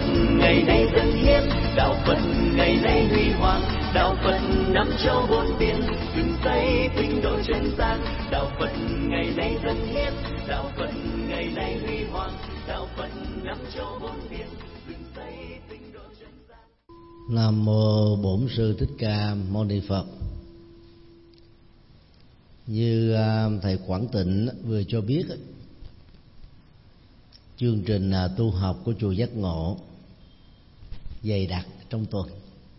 ngày nay dân hiến, đạo Phật ngày nay huy hoàng, đạo Phật năm châu bốn biển, dựng xây tinh độ chân gian. Đạo Phật ngày nay dân hiến, đạo Phật ngày nay huy hoàng, đạo Phật năm châu bốn biển, dựng xây tinh độ chân gian. Nam mô Bổn Sư Thích Ca Mâu Ni Phật. Như thầy Quảng Tịnh vừa cho biết, chương trình tu học của chùa Giác Ngộ dày đặc trong tuần.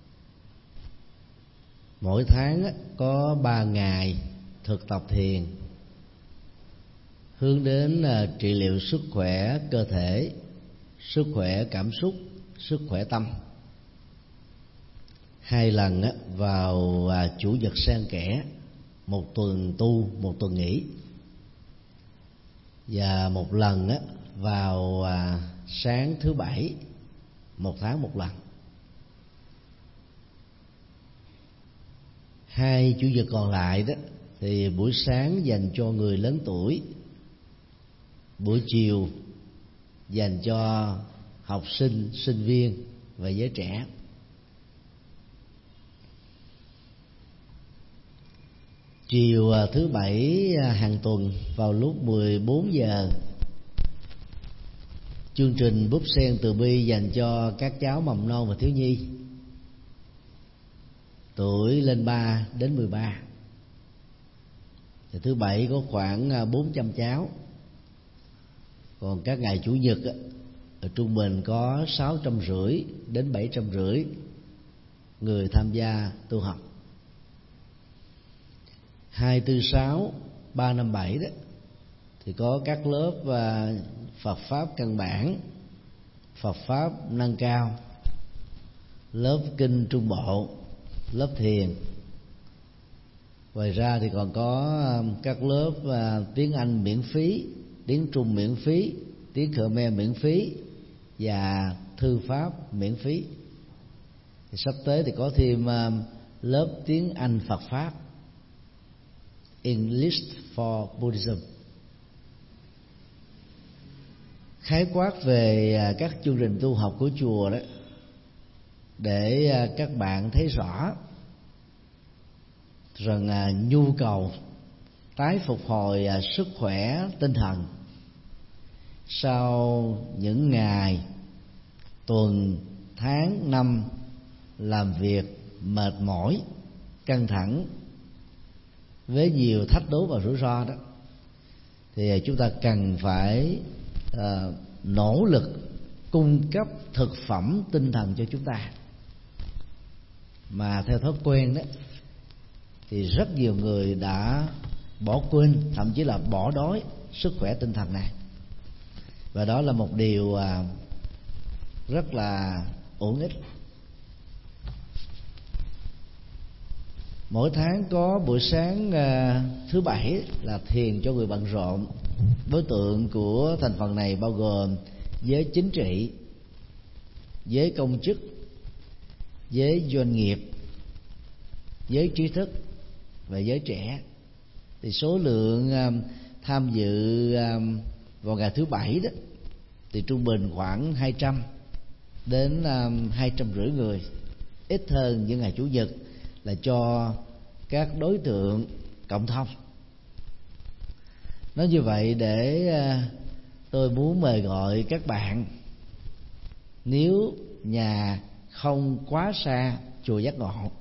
Mỗi tháng có 3 ngày thực tập thiền hướng đến trị liệu sức khỏe cơ thể, sức khỏe cảm xúc, sức khỏe tâm. 2 lần vào chủ nhật xen kẽ, một tuần tu, một tuần nghỉ, và một lần vào sáng thứ Bảy, 1 tháng 1 lần. 2 chủ nhật còn lại đó thì buổi sáng dành cho người lớn tuổi, buổi chiều dành cho học sinh, sinh viên và giới trẻ. Chiều thứ Bảy hàng tuần vào lúc 14 giờ, chương trình Búp Sen Từ Bi dành cho các cháu mầm non và thiếu nhi tuổi lên 3 đến 13. Thì thứ Bảy có khoảng 400 cháu. Còn các ngày chủ nhật trung bình có 650 đến 750 người tham gia tu học. 2, 4, 6, 3, 5, 7 đó thì có các lớp Phật pháp căn bản, Phật pháp nâng cao, lớp kinh trung bộ, lớp thiền. Ngoài ra thì còn có các lớp tiếng Anh miễn phí, tiếng Trung miễn phí, tiếng Khmer miễn phí và thư pháp miễn phí. Thì sắp tới thì có thêm lớp tiếng Anh Phật pháp, English for Buddhism. Khái quát về các chương trình tu học của chùa đó, để các bạn thấy rõ rằng nhu cầu tái phục hồi sức khỏe tinh thần sau những ngày, tuần, tháng, năm làm việc mệt mỏi, căng thẳng với nhiều thách đố và rủi ro đó, thì chúng ta cần phải nỗ lực cung cấp thực phẩm tinh thần cho chúng ta. Mà theo thói quen đó thì rất nhiều người đã bỏ quên, thậm chí là bỏ đói sức khỏe tinh thần này. Và đó là một điều rất là uổng ích. Mỗi tháng có buổi sáng thứ Bảy là thiền cho người bận rộn. Đối tượng của thành phần này bao gồm giới chính trị, giới công chức, giới doanh nghiệp, giới trí thức và giới trẻ. Thì số lượng tham dự vào ngày thứ Bảy đó thì trung bình khoảng 200 đến 250 người, ít hơn những ngày chủ nhật là cho các đối tượng cộng thông. Nói như vậy để tôi muốn mời gọi các bạn, nếu nhà không quá xa chùa Giác Ngộ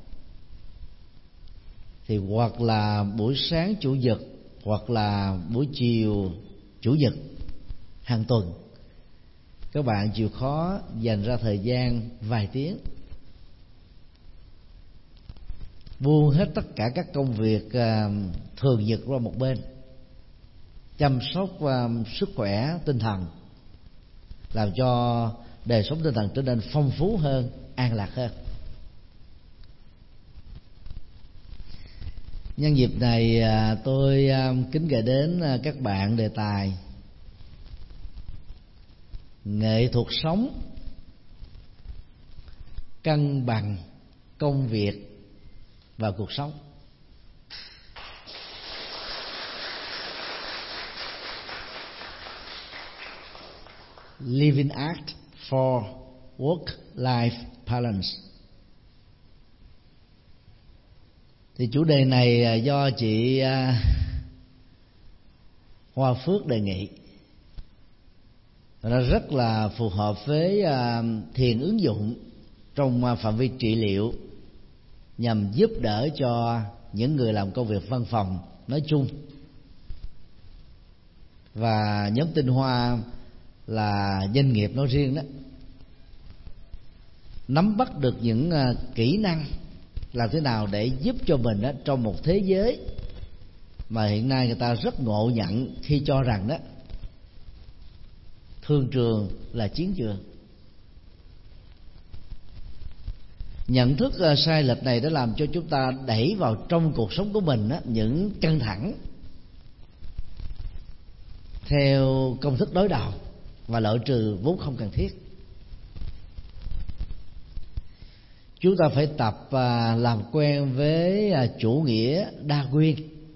thì hoặc là buổi sáng chủ nhật hoặc là buổi chiều chủ nhật hàng tuần, các bạn chịu khó dành ra thời gian vài tiếng, buông hết tất cả các công việc thường nhật qua một bên, chăm sóc sức khỏe tinh thần, làm cho đời sống tinh thần trở nên phong phú hơn, an lạc hơn. Nhân dịp này tôi kính gửi đến các bạn đề tài nghệ thuật sống cân bằng công việc và cuộc sống. Living Art for Work-Life Balance. Thì chủ đề này do chị Hoa Phước đề nghị, nó rất là phù hợp với thiền ứng dụng trong phạm vi trị liệu, nhằm giúp đỡ cho những người làm công việc văn phòng nói chung và nhóm tinh hoa là doanh nghiệp nói riêng đó, nắm bắt được những kỹ năng làm thế nào để giúp cho mình đó, trong một thế giới mà hiện nay người ta rất ngộ nhận khi cho rằng đó thương trường là chiến trường. Nhận thức sai lệch này đã làm cho chúng ta đẩy vào trong cuộc sống của mình đó, những căng thẳng theo công thức đối đầu và loại trừ vốn không cần thiết. Chúng ta phải tập làm quen với chủ nghĩa đa nguyên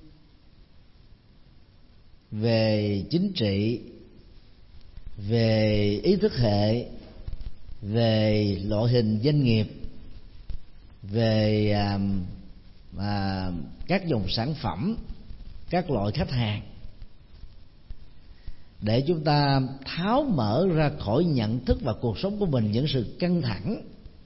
về chính trị, về ý thức hệ, về loại hình doanh nghiệp, về các dòng sản phẩm, các loại khách hàng, để chúng ta tháo mở ra khỏi nhận thức và cuộc sống của mình những sự căng thẳng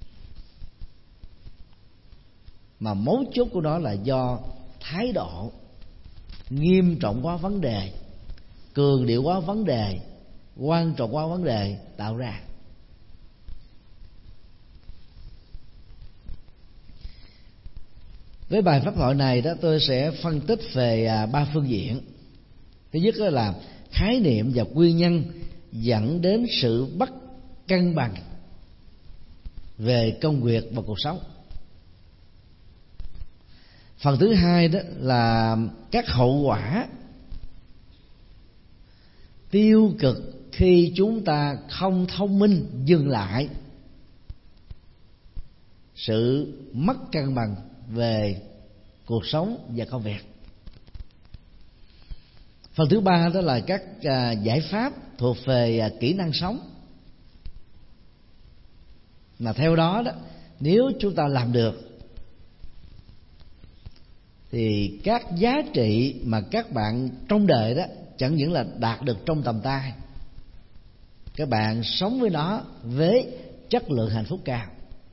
mà mấu chốt của nó là do thái độ nghiêm trọng quá vấn đề, cường điệu quá vấn đề, quan trọng quá vấn đề tạo ra. Với bài pháp thoại này đó, tôi sẽ phân tích về 3 phương diện. Thứ nhất là khái niệm và nguyên nhân dẫn đến sự bất cân bằng về công việc và cuộc sống. Phần thứ hai đó là các hậu quả tiêu cực khi chúng ta không thông minh dừng lại sự mất cân bằng về cuộc sống và công việc. Phần thứ ba đó là các giải pháp thuộc về kỹ năng sống, mà theo đó đó, nếu chúng ta làm được thì các giá trị mà các bạn trong đời đó chẳng những là đạt được trong tầm tay, các bạn sống với nó với chất lượng hạnh phúc cao.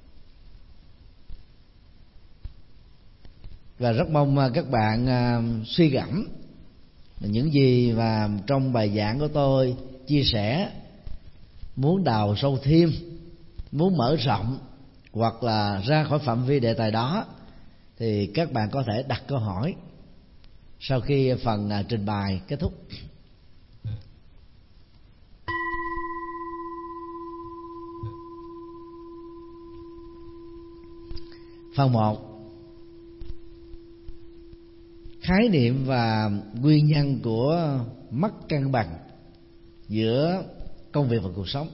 Và rất mong các bạn suy gẫm những gì mà trong bài giảng của tôi chia sẻ, muốn đào sâu thêm, muốn mở rộng hoặc là ra khỏi phạm vi đề tài đó, thì các bạn có thể đặt câu hỏi sau khi phần trình bày kết thúc. Phần 1: khái niệm và nguyên nhân của mất cân bằng giữa công việc và cuộc sống.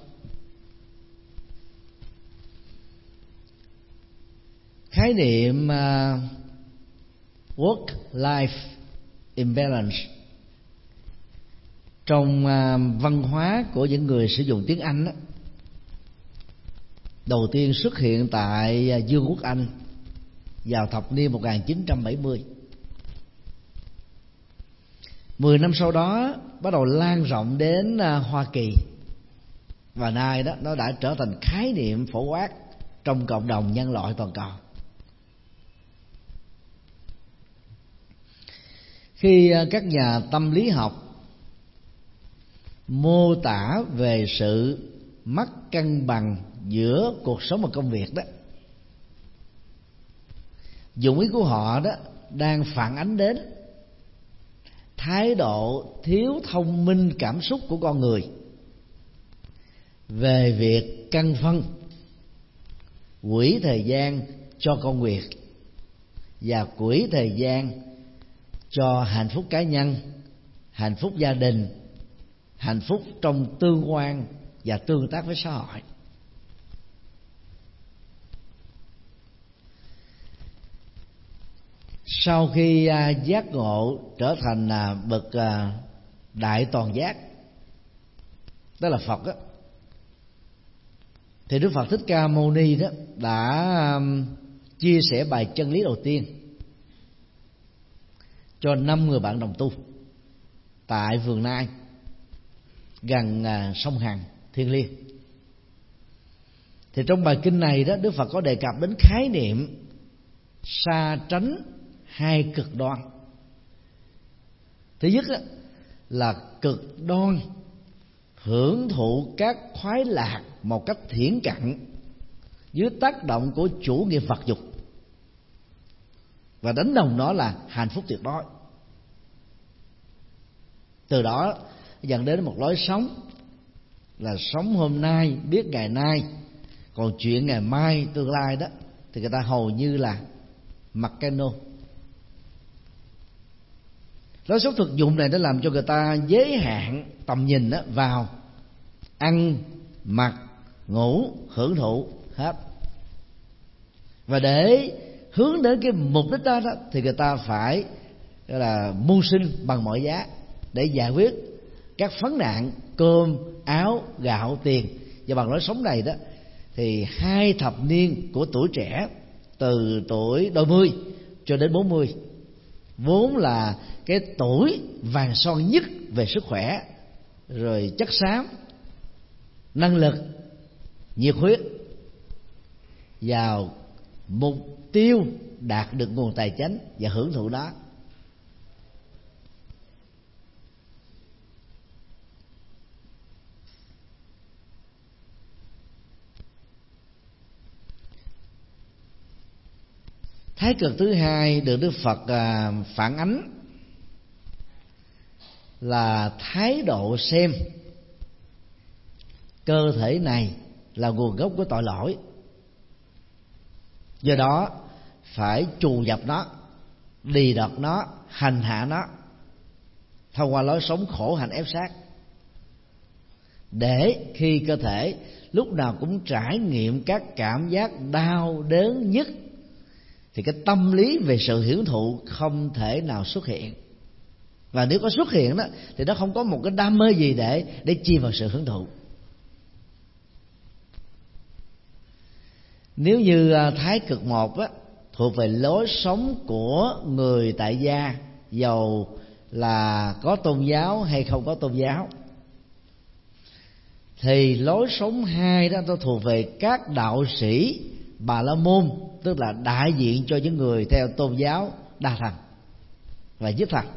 Khái niệm work-life imbalance trong văn hóa của những người sử dụng tiếng Anh đó, đầu tiên xuất hiện tại Vương quốc Anh vào thập niên 1970. 10 năm sau đó bắt đầu lan rộng đến Hoa Kỳ, và nay đó nó đã trở thành khái niệm phổ quát trong cộng đồng nhân loại toàn cầu. Khi các nhà tâm lý học mô tả về sự mất cân bằng giữa cuộc sống và công việc đó, dụng ý của họ đó đang phản ánh đến thái độ thiếu thông minh cảm xúc của con người về việc căn phân quỹ thời gian cho công việc và quỹ thời gian cho hạnh phúc cá nhân, hạnh phúc gia đình, hạnh phúc trong tương quan và tương tác với xã hội. Sau khi giác ngộ trở thành bậc đại toàn giác, đó là Phật đó, thì Đức Phật Thích Ca Mâu Ni đó đã chia sẻ bài chân lý đầu tiên cho 5 người bạn đồng tu tại Vườn Nai gần sông Hằng thiêng liêng. Thì trong bài kinh này đó, Đức Phật có đề cập đến khái niệm xa tránh hai cực đoan. Thứ nhất là cực đoan hưởng thụ các khoái lạc một cách thiển cận dưới tác động của chủ nghĩa vật dục, và đánh đồng nó là hạnh phúc tuyệt đối. Từ đó dẫn đến một lối sống là sống hôm nay biết ngày nay, còn chuyện ngày mai tương lai đó thì người ta hầu như là mặc cano. Lối sống thực dụng này đã làm cho người ta giới hạn tầm nhìn đó vào ăn, mặc, ngủ, hưởng thụ hết. Và để hướng đến cái mục đích đó thì người ta phải là mưu sinh bằng mọi giá để giải quyết các vấn nạn cơm, áo, gạo, tiền. Và bằng lối sống này đó thì 2 thập niên của tuổi trẻ, từ tuổi đôi mươi cho đến 40, vốn là cái tuổi vàng son nhất về sức khỏe, rồi chất xám, năng lực, nhiệt huyết, vào mục tiêu đạt được nguồn tài chánh và hưởng thụ đó. Thái cực thứ hai được Đức Phật phản ánh là thái độ xem cơ thể này là nguồn gốc của tội lỗi, do đó phải trù dập nó, đì đọt nó, hành hạ nó thông qua lối sống khổ hạnh ép sát, để khi cơ thể lúc nào cũng trải nghiệm các cảm giác đau đớn nhất thì cái tâm lý về sự hưởng thụ không thể nào xuất hiện. Và nếu có xuất hiện đó thì nó không có một cái đam mê gì để chi vào sự hưởng thụ. Nếu như thái cực 1 á, thuộc về lối sống của người tại gia, dầu là có tôn giáo hay không có tôn giáo, thì lối sống 2 đó nó thuộc về các đạo sĩ Bà La Môn, tức là đại diện cho những người theo tôn giáo đa thần và nhất thần.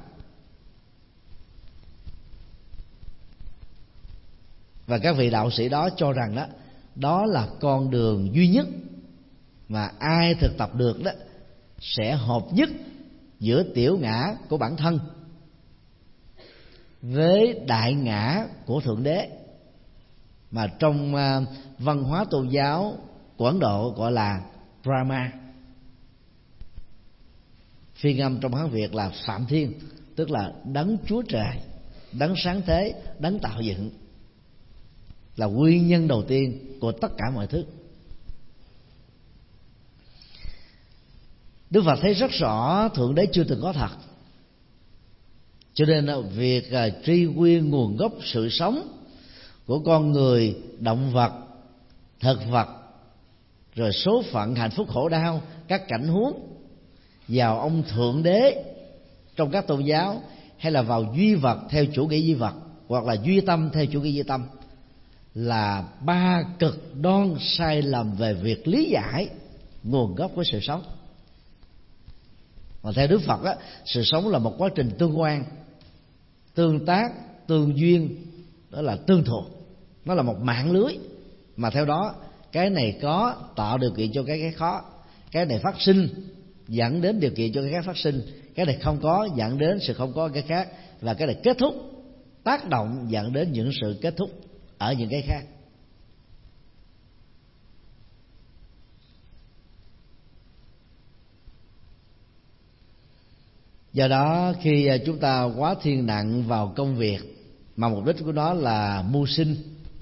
Và các vị đạo sĩ đó cho rằng đó là con đường duy nhất mà ai thực tập được đó sẽ hợp nhất giữa tiểu ngã của bản thân với đại ngã của Thượng Đế, mà trong văn hóa tôn giáo của Ấn Độ gọi là Brahma. Phiên âm trong Hán Việt là Phạm Thiên, tức là đấng Chúa Trời, đấng sáng thế, đấng tạo dựng, là nguyên nhân đầu tiên của tất cả mọi thứ. Đức Phật thấy rất rõ Thượng Đế chưa từng có thật, cho nên việc truy nguyên nguồn gốc sự sống của con người, động vật, thực vật, rồi số phận hạnh phúc khổ đau, các cảnh huống vào ông Thượng Đế trong các tôn giáo, hay là vào duy vật theo chủ nghĩa duy vật, hoặc là duy tâm theo chủ nghĩa duy tâm, là 3 cực đoan sai lầm về việc lý giải nguồn gốc của sự sống. Mà theo Đức Phật á, sự sống là một quá trình tương quan, tương tác, tương duyên, đó là tương thuộc. Nó là một mạng lưới mà theo đó cái này có tạo điều kiện cho cái khó, cái này phát sinh dẫn đến điều kiện cho cái khác phát sinh, cái này không có dẫn đến sự không có cái khác, và cái này kết thúc tác động dẫn đến những sự kết thúc ở những cái khác. Do đó khi chúng ta quá thiên nặng vào công việc mà mục đích của nó là mưu sinh,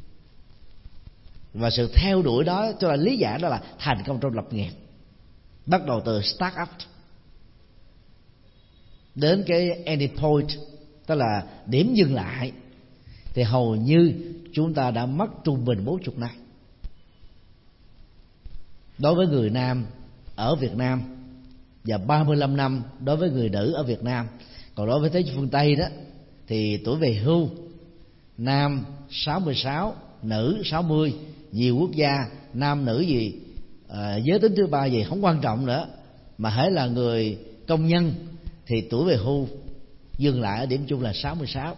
và sự theo đuổi đó cho là lý giải đó là thành công trong lập nghiệp, bắt đầu từ start up đến cái ending point, tức là điểm dừng lại, thì hầu như chúng ta đã mất trung bình 40 năm. đối với người nam ở Việt Nam và 35 năm đối với người nữ ở Việt Nam. Còn đối với thế giới phương Tây đó thì tuổi về hưu nam 66, nữ 60. Nhiều quốc gia nam nữ gì giới tính thứ ba gì không quan trọng nữa, mà hễ là người công nhân thì tuổi về hưu dừng lại ở điểm chung là 66.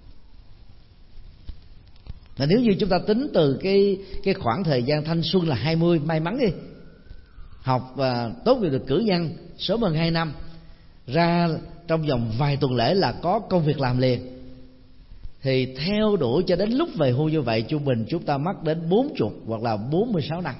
Mà nếu như chúng ta tính từ cái khoảng thời gian thanh xuân là 20, may mắn đi, học và tốt nghiệp được cử nhân sớm hơn 2 năm, ra trong vòng vài tuần lễ là có công việc làm liền, thì theo đuổi cho đến lúc về hưu như vậy, trung bình chúng ta mất đến 40 hoặc là 46 năm.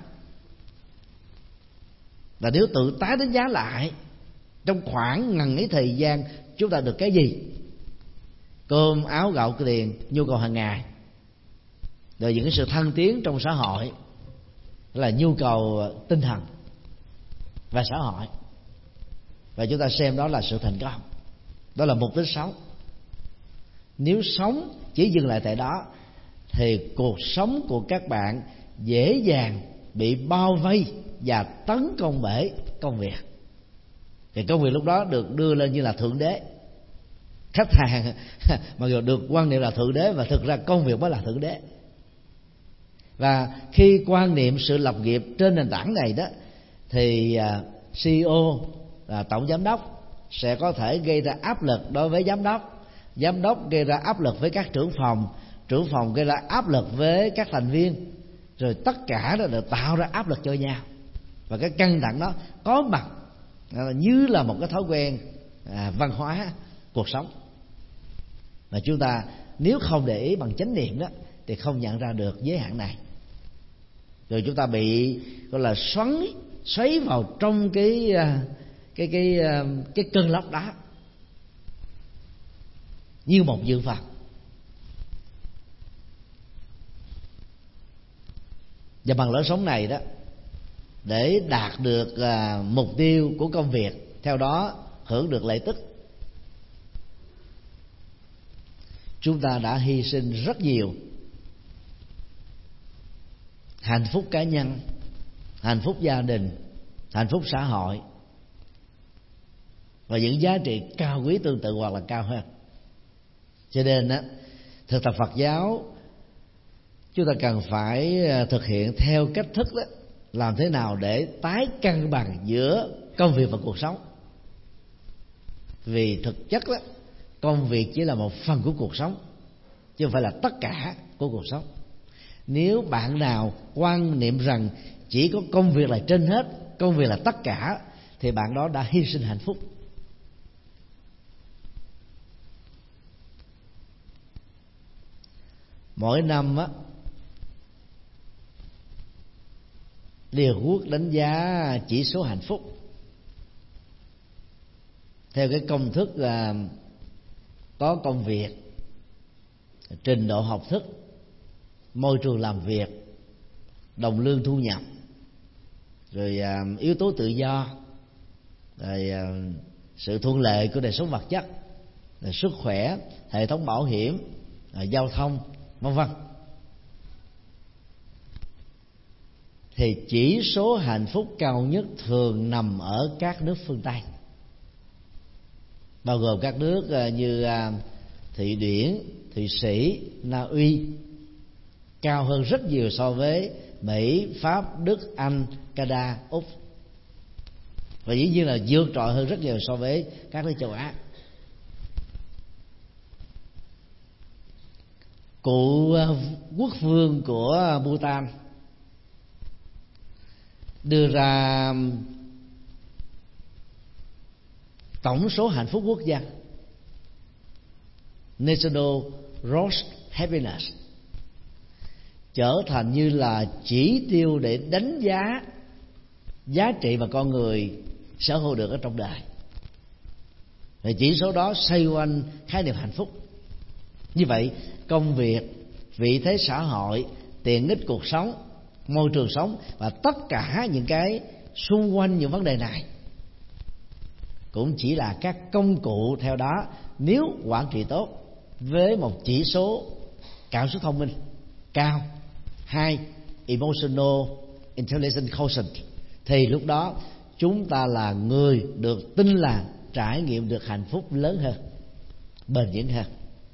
Và nếu tự tái đánh giá lại trong khoảng ngần ấy thời gian chúng ta được cái gì? Cơm áo gạo tiền, nhu cầu hàng ngày, rồi những cái sự thăng tiến trong xã hội, là nhu cầu tinh thần và xã hội, và chúng ta xem đó là sự thành công, đó là mục đích sống. Nếu sống chỉ dừng lại tại đó thì cuộc sống của các bạn dễ dàng bị bao vây và tấn công bởi công việc. Thì công việc lúc đó được đưa lên như là thượng đế, khách hàng mặc dù được quan niệm là thượng đế, và thực ra công việc mới là thượng đế. Và khi quan niệm sự lập nghiệp trên nền tảng này đó, thì CEO là tổng giám đốc sẽ có thể gây ra áp lực đối với giám đốc gây ra áp lực với các trưởng phòng gây ra áp lực với các thành viên, rồi tất cả đó được tạo ra áp lực cho nhau, và cái căng thẳng đó có mặt như là một cái thói quen văn hóa cuộc sống. Mà chúng ta nếu không để ý bằng chánh niệm đó thì không nhận ra được giới hạn này, rồi chúng ta bị gọi là xoáy vào trong cái cơn lốc đó như một dương vật. Và bằng lối sống này đó, để đạt được mục tiêu của công việc, theo đó hưởng được lợi tức, chúng ta đã hy sinh rất nhiều hạnh phúc cá nhân, hạnh phúc gia đình, hạnh phúc xã hội và những giá trị cao quý tương tự hoặc là cao hơn. Cho nên á, thực tập Phật giáo chúng ta cần phải thực hiện theo cách thức đó, làm thế nào để tái cân bằng giữa công việc và cuộc sống. Vì thực chất đó, công việc chỉ là một phần của cuộc sống, chứ không phải là tất cả của cuộc sống. Nếu bạn nào quan niệm rằng chỉ có công việc là trên hết, công việc là tất cả, thì bạn đó đã hy sinh hạnh phúc. Mỗi năm á, Liên Hợp Quốc đánh giá chỉ số hạnh phúc theo cái công thức là có công việc, trình độ học thức, môi trường làm việc, đồng lương thu nhập, rồi yếu tố tự do, rồi sự thuận lợi của đời sống vật chất, rồi sức khỏe, hệ thống bảo hiểm, giao thông, vân vân. Thì chỉ số hạnh phúc cao nhất thường nằm ở các nước phương Tây, bao gồm các nước như Thụy Điển, Thụy Sĩ, Na Uy, cao hơn rất nhiều so với Mỹ, Pháp, Đức, Anh, Canada, Úc, và dĩ nhiên là vượt trội hơn rất nhiều so với các nước châu Á. Cụ quốc vương của Bhutan đưa ra tổng số hạnh phúc quốc gia, National Gross Happiness, trở thành như là chỉ tiêu để đánh giá trị mà con người sở hữu được ở trong đời. Và chỉ số đó xoay quanh khái niệm hạnh phúc. Như vậy, công việc, vị thế xã hội, tiện ích cuộc sống, môi trường sống và tất cả những cái xung quanh những vấn đề này cũng chỉ là các công cụ theo đó nếu quản trị tốt, với một chỉ số cảm xúc thông minh cao, 2 emotional intelligence quotient, thì lúc đó chúng ta là người được tin là trải nghiệm được hạnh phúc lớn hơn, bền vững hơn.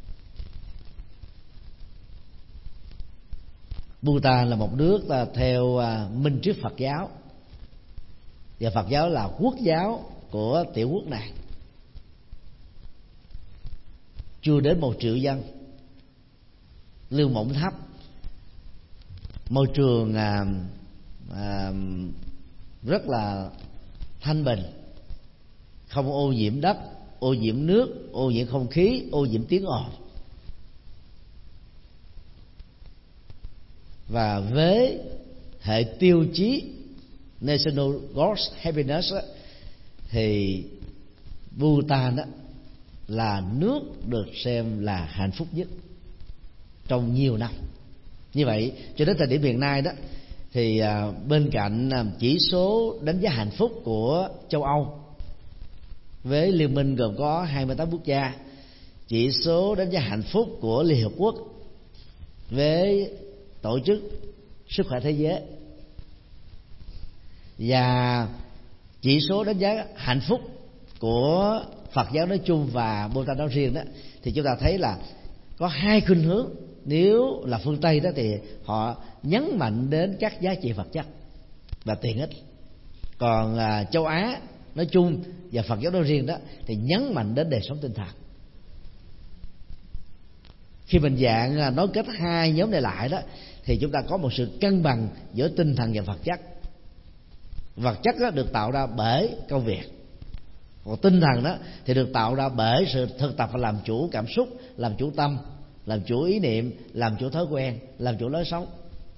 Bhutan là một nước theo minh triết Phật giáo, và Phật giáo là quốc giáo của tiểu quốc này, chưa đến 1 triệu dân, lương bổng thấp, môi trường rất là thanh bình, không ô nhiễm đất, ô nhiễm nước, ô nhiễm không khí, ô nhiễm tiếng ồn. Và với hệ tiêu chí National Goals Happiness thì Bhutan là nước được xem là hạnh phúc nhất trong nhiều năm. Như vậy cho đến thời điểm hiện nay đó, thì bên cạnh chỉ số đánh giá hạnh phúc của châu Âu với liên minh gồm có 28 quốc gia, chỉ số đánh giá hạnh phúc của Liên Hợp Quốc với Tổ chức Sức khỏe Thế giới, và chỉ số đánh giá hạnh phúc của Phật giáo nói chung và Bhutan nói riêng đó, thì chúng ta thấy là có hai khuynh hướng. Nếu là phương Tây đó thì họ nhấn mạnh đến các giá trị vật chất và tiện ích, còn châu Á nói chung và Phật giáo nói riêng đó thì nhấn mạnh đến đời sống tinh thần. Khi mình dạng nói kết hai nhóm này lại đó, thì chúng ta có một sự cân bằng giữa tinh thần và vật chất. Vật chất đó được tạo ra bởi công việc, còn tinh thần đó thì được tạo ra bởi sự thực tập và làm chủ cảm xúc, làm chủ tâm, làm chủ ý niệm, làm chủ thói quen, làm chủ lối sống.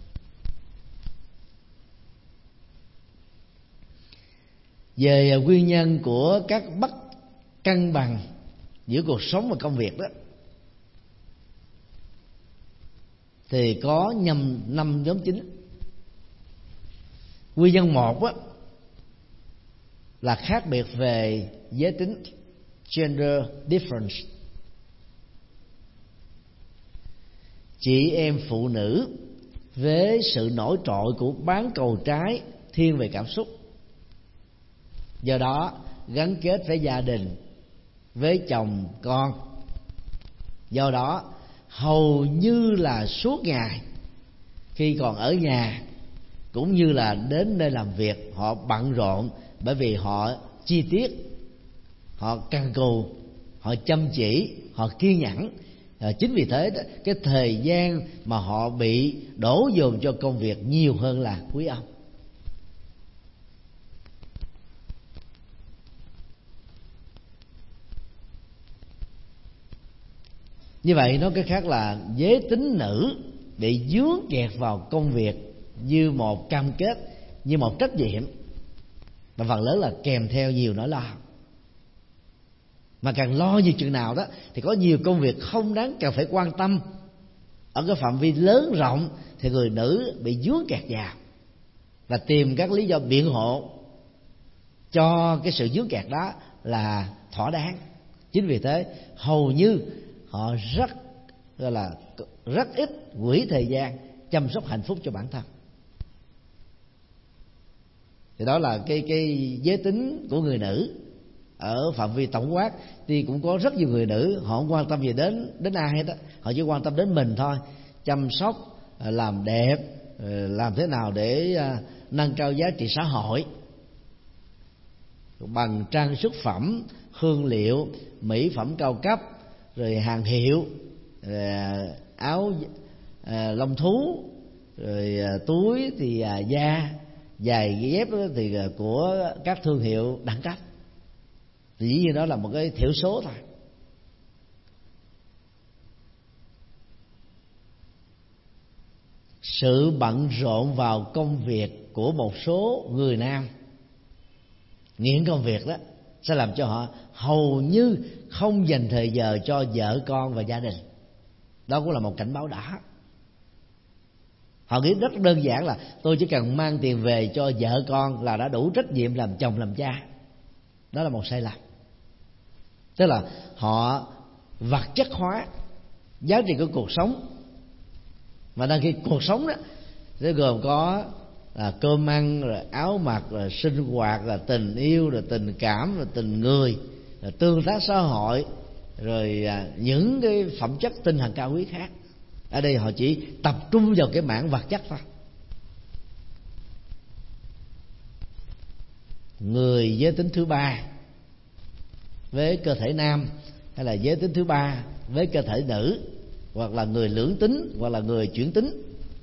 Về nguyên nhân của các bất cân bằng giữa cuộc sống và công việc đó, thì có 5 nhóm chính. Nguyên nhân một á, là khác biệt về giới tính, gender difference. Chị em phụ nữ với sự nổi trội của bán cầu trái thiên về cảm xúc, do đó gắn kết với gia đình, với chồng con, do đó hầu như là suốt ngày khi còn ở nhà cũng như là đến nơi làm việc, họ bận rộn bởi vì họ chi tiết, họ cần cù, họ chăm chỉ, họ kiên nhẫn. Chính vì thế cái thời gian mà họ bị đổ dồn cho công việc nhiều hơn là quý ông. Như vậy nói cách khác là giới tính nữ bị dướng kẹt vào công việc như một cam kết, như một trách nhiệm, và phần lớn là kèm theo nhiều nỗi lo. Mà càng lo như chừng nào đó thì có nhiều công việc không đáng cần phải quan tâm ở cái phạm vi lớn rộng, thì người nữ bị dướng kẹt vào và tìm các lý do biện hộ cho cái sự dướng kẹt đó là thỏa đáng. Chính vì thế hầu như họ rất ít quỹ thời gian chăm sóc hạnh phúc cho bản thân. Thì đó là cái giới tính của người nữ ở phạm vi tổng quát. Thì cũng có rất nhiều người nữ họ không quan tâm gì đến ai hết á, họ chỉ quan tâm đến mình thôi, chăm sóc, làm đẹp, làm thế nào để nâng cao giá trị xã hội bằng trang sức phẩm, hương liệu, mỹ phẩm cao cấp, rồi hàng hiệu, rồi áo lông thú, rồi túi thì da, giày dép thì của các thương hiệu đẳng cấp. Thì dĩ nhiên đó là một cái thiểu số thôi. Sự bận rộn vào công việc của một số người nam nghiện công việc đó sẽ làm cho họ hầu như không dành thời giờ cho vợ con và gia đình. Đó cũng là một cảnh báo đỏ. Họ nghĩ rất đơn giản là tôi chỉ cần mang tiền về cho vợ con là đã đủ trách nhiệm làm chồng làm cha. Đó là một sai lầm. Tức là họ vật chất hóa giá trị của cuộc sống, mà đang khi cuộc sống đó sẽ gồm có là cơm ăn, rồi áo mặc, rồi sinh hoạt, rồi tình yêu, rồi tình cảm, rồi tình người, rồi tương tác xã hội, rồi những cái phẩm chất tinh thần cao quý khác. Ở đây họ chỉ tập trung vào cái mảng vật chất thôi. Người giới tính thứ ba với cơ thể nam, hay là giới tính thứ ba với cơ thể nữ, hoặc là người lưỡng tính, hoặc là người chuyển tính,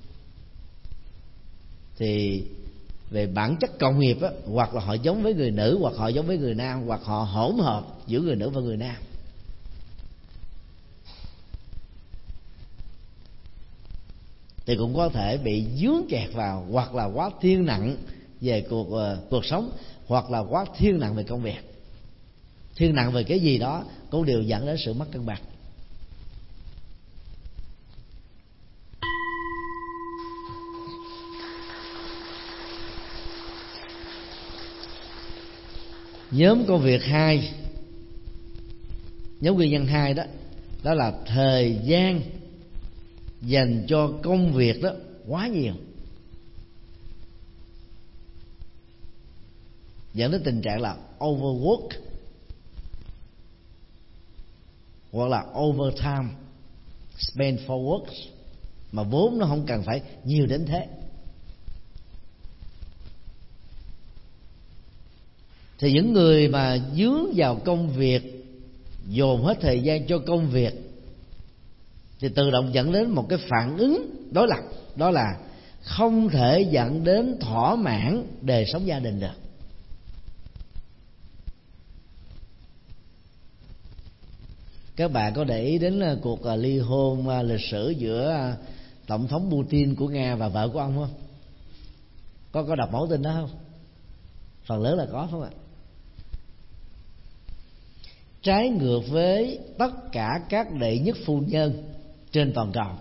thì về bản chất cộng nghiệp á, hoặc là họ giống với người nữ, hoặc họ giống với người nam, hoặc họ hỗn hợp giữa người nữ và người nam. Thì cũng có thể bị dướng kẹt vào, hoặc là quá thiên nặng về cuộc sống, hoặc là quá thiên nặng về công việc. Thiên nặng về cái gì đó cũng đều dẫn đến sự mất cân bằng. Nhóm công việc 2, nhóm nguyên nhân 2 đó là thời gian dành cho công việc đó quá nhiều, dẫn đến tình trạng là overwork hoặc là overtime spend for work, mà vốn nó không cần phải nhiều đến thế. Thì những người mà dướng vào công việc, dồn hết thời gian cho công việc, thì tự động dẫn đến một cái phản ứng đối lập, đó là không thể dẫn đến thỏa mãn đời sống gia đình được. Các bạn có để ý đến cuộc ly hôn lịch sử giữa tổng thống Putin của Nga và vợ của ông không? Có đọc mẫu tin đó không? Phần lớn là có, phải không ạ? Trái ngược với tất cả các đệ nhất phu nhân trên toàn cầu,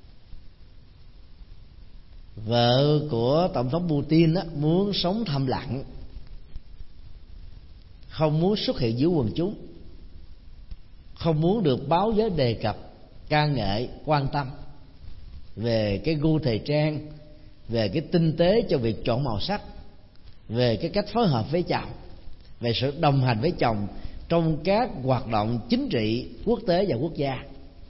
vợ của tổng thống Putin muốn sống thầm lặng, không muốn xuất hiện giữa quần chúng, không muốn được báo giới đề cập, ca ngợi, quan tâm về cái gu thời trang, về cái tinh tế cho việc chọn màu sắc, về cái cách phối hợp với chồng, về sự đồng hành với chồng trong các hoạt động chính trị quốc tế và quốc gia.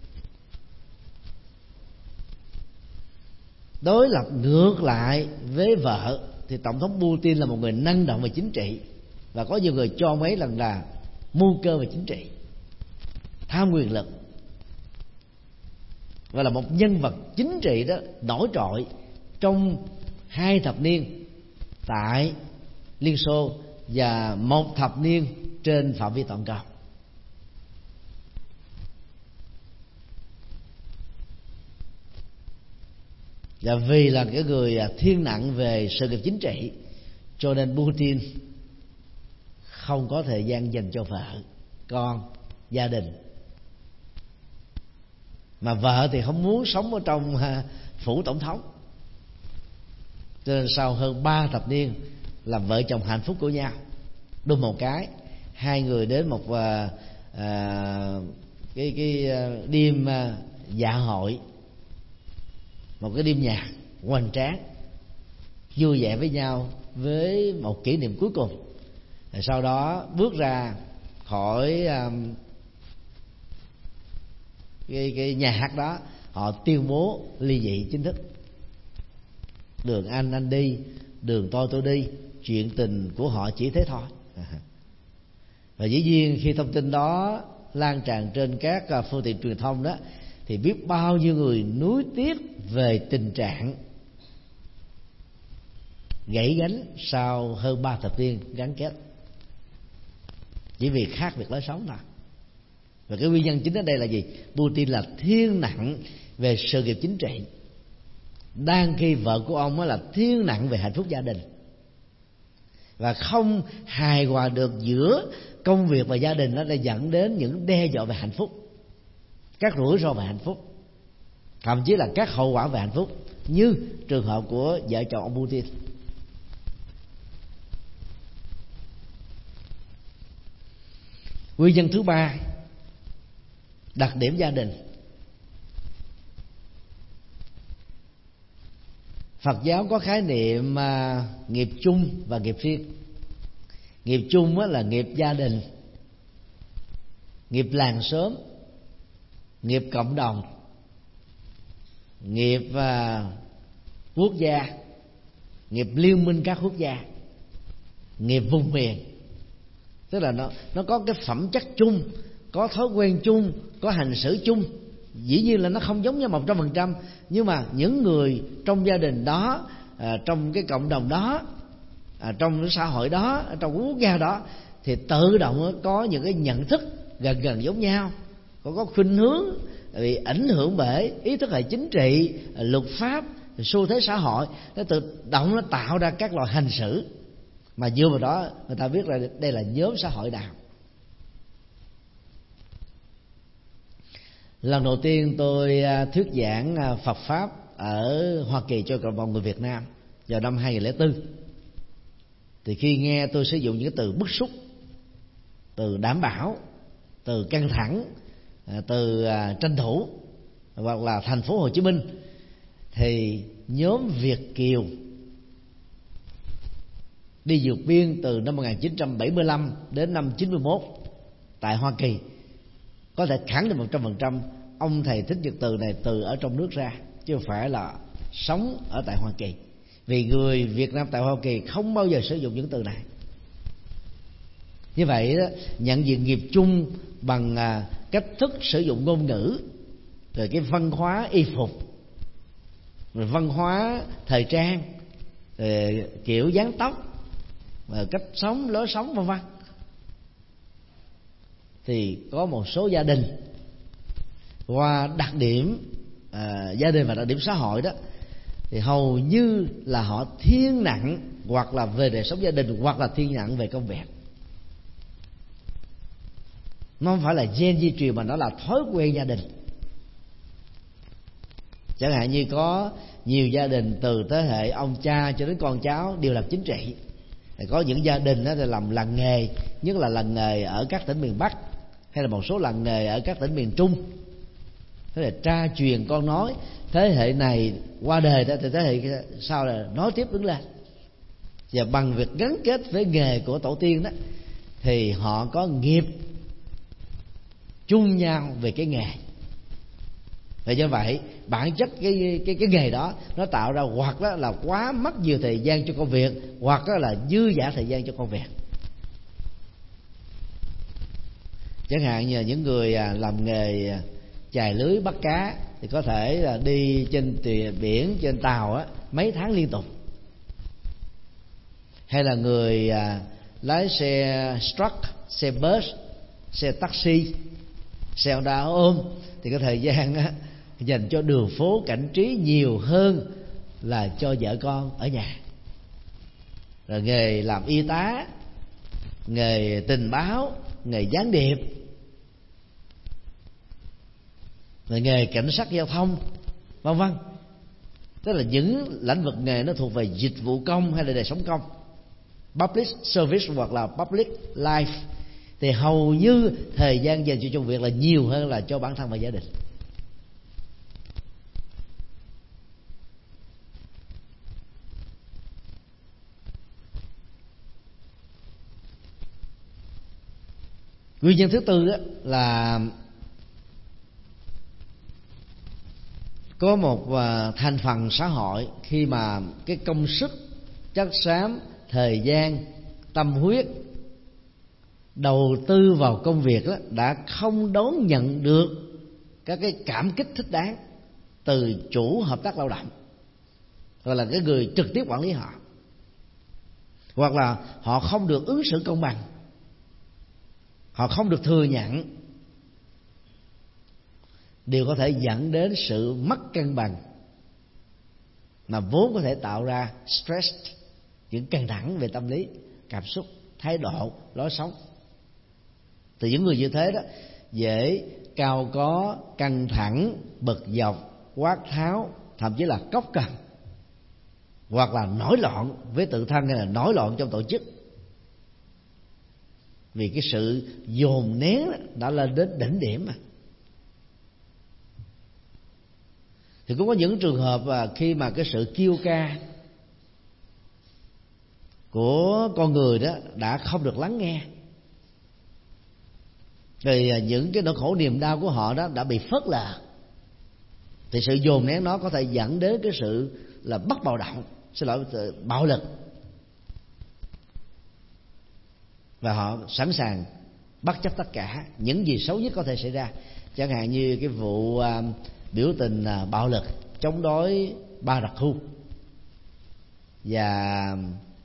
Đối lập ngược lại với vợ thì tổng thống Putin là một người năng động về chính trị, và có nhiều người cho ông ấy là mưu cơ về chính trị, tham quyền lực, và là một nhân vật chính trị đó nổi trội trong 2 thập niên tại Liên Xô và 1 thập niên trên phạm vi toàn cầu. Và vì là cái người thiên nặng về sự nghiệp chính trị, cho nên Putin không có thời gian dành cho vợ, con, gia đình. Mà vợ thì không muốn sống ở trong phủ tổng thống, cho nên sau hơn 3 thập niên làm vợ chồng hạnh phúc của nhau, đùng một cái hai người đến một cái đêm dạ hội, một cái đêm nhạc hoành tráng, vui vẻ với nhau với một kỷ niệm cuối cùng. Rồi sau đó bước ra khỏi cái nhà hát đó, họ tuyên bố ly dị chính thức. Đường anh đi, đường tôi đi, chuyện tình của họ chỉ thế thôi. Và dĩ nhiên khi thông tin đó lan tràn trên các phương tiện truyền thông đó, thì biết bao nhiêu người nuối tiếc về tình trạng gãy gánh sau hơn 3 thập niên gắn kết, chỉ vì khác biệt lối sống thôi. Và cái nguyên nhân chính ở đây là gì? Putin là thiên nặng về sự nghiệp chính trị, đang khi vợ của ông là thiên nặng về hạnh phúc gia đình, và không hài hòa được giữa công việc và gia đình, nó đã dẫn đến những đe dọa về hạnh phúc, các rủi ro về hạnh phúc, thậm chí là các hậu quả về hạnh phúc, như trường hợp của vợ chồng ông Putin. Nguyên nhân thứ ba, đặc điểm gia đình. Phật giáo có khái niệm nghiệp chung và nghiệp riêng. Nghiệp chung là nghiệp gia đình, nghiệp làng xóm, nghiệp cộng đồng, nghiệp quốc gia, nghiệp liên minh các quốc gia, nghiệp vùng miền. Tức là nó có cái phẩm chất chung, có thói quen chung, có hành xử chung. Dĩ nhiên là nó không giống nhau 100%, nhưng mà những người trong gia đình đó, trong cái cộng đồng đó, trong cái xã hội đó, trong quốc gia đó, thì tự động có những cái nhận thức gần giống nhau, có khuynh hướng bị ảnh hưởng bởi ý thức hệ chính trị, luật pháp, xu thế xã hội. Nó tự động nó tạo ra các loại hành xử mà dựa vào đó người ta biết là đây là nhóm xã hội nào. Lần đầu tiên tôi thuyết giảng Phật pháp ở Hoa Kỳ cho cộng đồng người Việt Nam vào năm 2004. Thì khi nghe tôi sử dụng những cái từ bức xúc, từ đảm bảo, từ căng thẳng, từ tranh thủ hoặc là thành phố Hồ Chí Minh, thì nhóm Việt kiều đi vượt biên từ năm 1975 đến năm 91 tại Hoa Kỳ có thể khẳng định 100% ông thầy Thích Nhật Từ này từ ở trong nước ra, chứ không phải là sống ở tại Hoa Kỳ. Vì người Việt Nam tại Hoa Kỳ không bao giờ sử dụng những từ này. Như vậy đó, nhận diện nghiệp chung bằng cách thức sử dụng ngôn ngữ, rồi cái văn hóa y phục, rồi văn hóa thời trang, rồi kiểu dáng tóc, rồi cách sống, lối sống vân vân. Thì có một số gia đình qua đặc điểm gia đình và đặc điểm xã hội đó, thì hầu như là họ thiên nặng hoặc là về đời sống gia đình, hoặc là thiên nặng về công việc. Nó không phải là gen di truyền mà nó là thói quen gia đình. Chẳng hạn như có nhiều gia đình từ thế hệ ông cha cho đến con cháu đều làm chính trị. Có những gia đình đó thì làm làng nghề, nhất là làng nghề ở các tỉnh miền Bắc hay là một số làng nghề ở các tỉnh miền Trung. Thế là tra truyền con nói, thế hệ này qua đời đó thì thế hệ sau là nói tiếp đứng lên. Và bằng việc gắn kết với nghề của tổ tiên đó, thì họ có nghiệp chung nhau về cái nghề. Và do vậy bản chất cái nghề đó nó tạo ra hoặc đó là quá mất nhiều thời gian cho công việc, hoặc đó là dư dả thời gian cho công việc. Chẳng hạn như những người làm nghề chài lưới bắt cá thì có thể là đi trên biển, trên tàu á, mấy tháng liên tục. Hay là người lái xe truck, xe bus, xe taxi, xe Honda ôm, thì có thời gian á, dành cho đường phố cảnh trí nhiều hơn là cho vợ con ở nhà. Rồi nghề làm y tá, nghề tình báo, nghề gián điệp, rồi nghề cảnh sát giao thông, vân vân. Tức là những lĩnh vực nghề nó thuộc về dịch vụ công hay là đời sống công, public service hoặc là public life, thì hầu như thời gian dành cho công việc là nhiều hơn là cho bản thân và gia đình. Nguyên nhân thứ tư là có một thành phần xã hội khi mà cái công sức, chất xám, thời gian, tâm huyết đầu tư vào công việc đó, đã không đón nhận được các cái cảm kích thích đáng từ chủ hợp tác lao động, hoặc là cái người trực tiếp quản lý họ, hoặc là họ không được ứng xử công bằng, họ không được thừa nhận, đều có thể dẫn đến sự mất cân bằng mà vốn có thể tạo ra stress, những căng thẳng về tâm lý, cảm xúc, thái độ, lối sống. Từ những người như thế đó dễ cao có, căng thẳng, bực dọc, quát tháo, thậm chí là cốc cần, hoặc là nổi loạn với tự thân hay là nổi loạn trong tổ chức, vì cái sự dồn nén đã lên đến đỉnh điểm mà. Thì cũng có những trường hợp khi mà cái sự kêu ca của con người đó đã không được lắng nghe, rồi những cái nỗi khổ niềm đau của họ đó đã bị phớt lờ, thì sự dồn nén nó có thể dẫn đến cái sự là bất bạo động, bạo lực, và họ sẵn sàng bất chấp tất cả những gì xấu nhất có thể xảy ra. Chẳng hạn như cái vụ biểu tình bạo lực chống đối Ba Đặc Khu và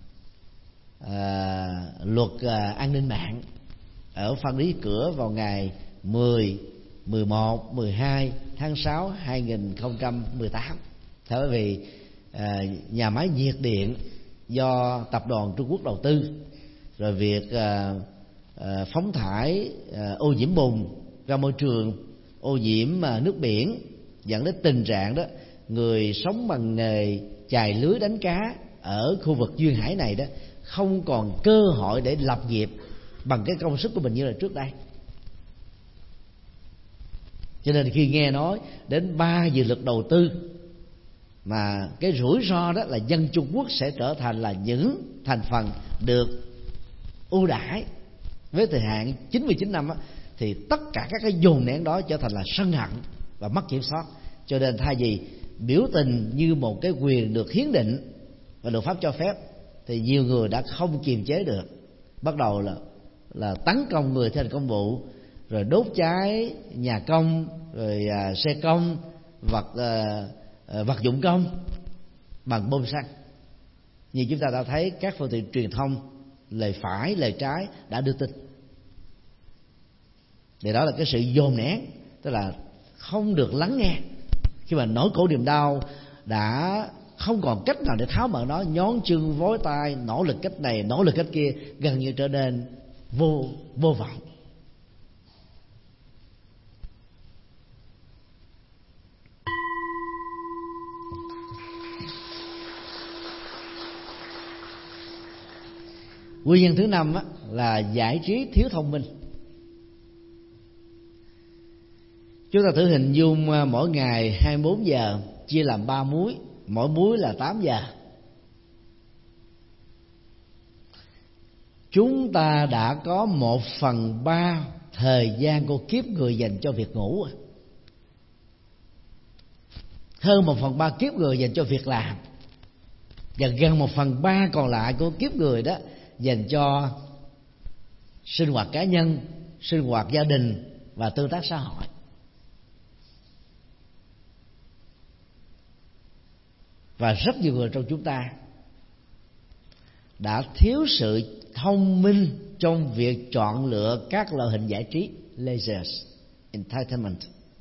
luật an ninh mạng ở Phan Rí Cửa vào ngày 10, 11, 12 tháng 6 2018. Thế bởi vì nhà máy nhiệt điện do tập đoàn Trung Quốc đầu tư, rồi việc phóng thải ô nhiễm bùn ra môi trường, ô nhiễm nước biển, dẫn đến tình trạng đó người sống bằng nghề chài lưới đánh cá ở khu vực duyên hải này đó không còn cơ hội để lập nghiệp bằng cái công sức của mình như là trước đây. Cho nên khi nghe nói đến 3 dự luật đầu tư mà cái rủi ro đó là dân Trung Quốc sẽ trở thành là những thành phần được ưu đãi với thời hạn 99 năm đó, thì tất cả các cái dồn nén đó trở thành là sân hận và mất kiểm soát. Cho nên thay vì biểu tình như một cái quyền được hiến định và luật pháp cho phép, thì nhiều người đã không kiềm chế được, bắt đầu là tấn công người thi hành công vụ, rồi đốt cháy nhà công, rồi xe công, vật dụng công bằng bom xăng. Như chúng ta đã thấy các phương tiện truyền thông lời phải lời trái đã đưa tin. Thì đó là cái sự dồn nén, tức là không được lắng nghe. Khi mà nỗi khổ niềm đau đã không còn cách nào để tháo mở nó, nhón chân vối tay, nỗ lực cách này nỗ lực cách kia, gần như trở nên vô vọng. Nguyên nhân thứ 5 là giải trí thiếu thông minh. Chúng ta thử hình dung mỗi ngày 24 giờ chia làm 3 múi, mỗi múi là 8 giờ. Chúng ta đã có 1/3 thời gian của kiếp người dành cho việc ngủ, hơn 1/3 kiếp người dành cho việc làm, và gần 1/3 còn lại của kiếp người đó dành cho sinh hoạt cá nhân, sinh hoạt gia đình và tương tác xã hội. Và rất nhiều người trong chúng ta đã thiếu sự thông minh trong việc chọn lựa các loại hình giải trí, leisure, entertainment.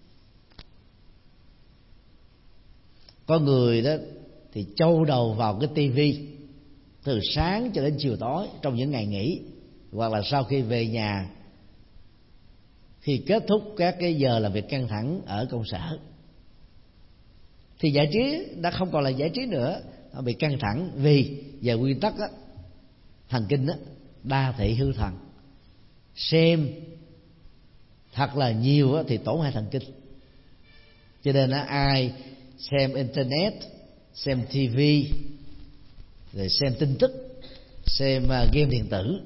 Có người đó thì châu đầu vào cái tivi từ sáng cho đến chiều tối trong những ngày nghỉ, hoặc là sau khi về nhà, khi kết thúc các cái giờ làm việc căng thẳng ở công sở, thì giải trí đã không còn là giải trí nữa, nó bị căng thẳng. Vì về nguyên tắc á, thần kinh á, đa thị hư thần, xem thật là nhiều á, thì tổn hại thần kinh. Cho nên á, ai xem internet, xem TV, rồi xem tin tức, xem game điện tử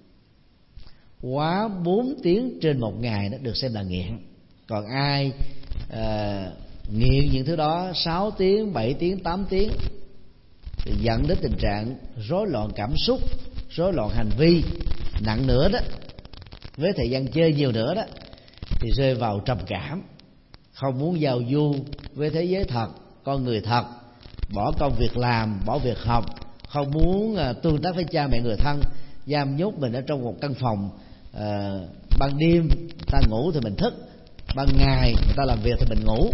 quá 4 tiếng trên một ngày đó được xem là nghiện. Còn ai nghiện những thứ đó 6 tiếng, 7 tiếng, 8 tiếng thì dẫn đến tình trạng rối loạn cảm xúc, rối loạn hành vi. Nặng nữa đó, với thời gian chơi nhiều nữa đó, thì rơi vào trầm cảm, không muốn giao du với thế giới thật, con người thật, bỏ công việc làm, bỏ việc học, không muốn tương tác với cha mẹ người thân, giam nhốt mình ở trong một căn phòng. Ban đêm ta ngủ thì mình thức, ban ngày người ta làm việc thì mình ngủ,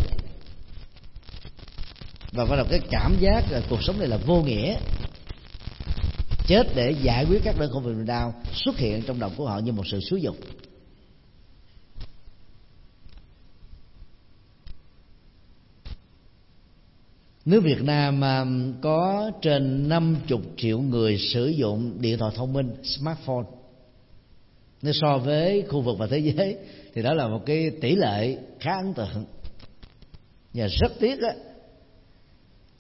và bắt đầu cái cảm giác là cuộc sống này là vô nghĩa, chết để giải quyết các nỗi khổ niềm đau xuất hiện trong đầu của họ như một sự xúi dục. Nước Việt Nam có trên 50 triệu người sử dụng điện thoại thông minh, smartphone. Nếu so với khu vực và thế giới thì đó là một cái tỷ lệ khá ấn tượng. Và rất tiếc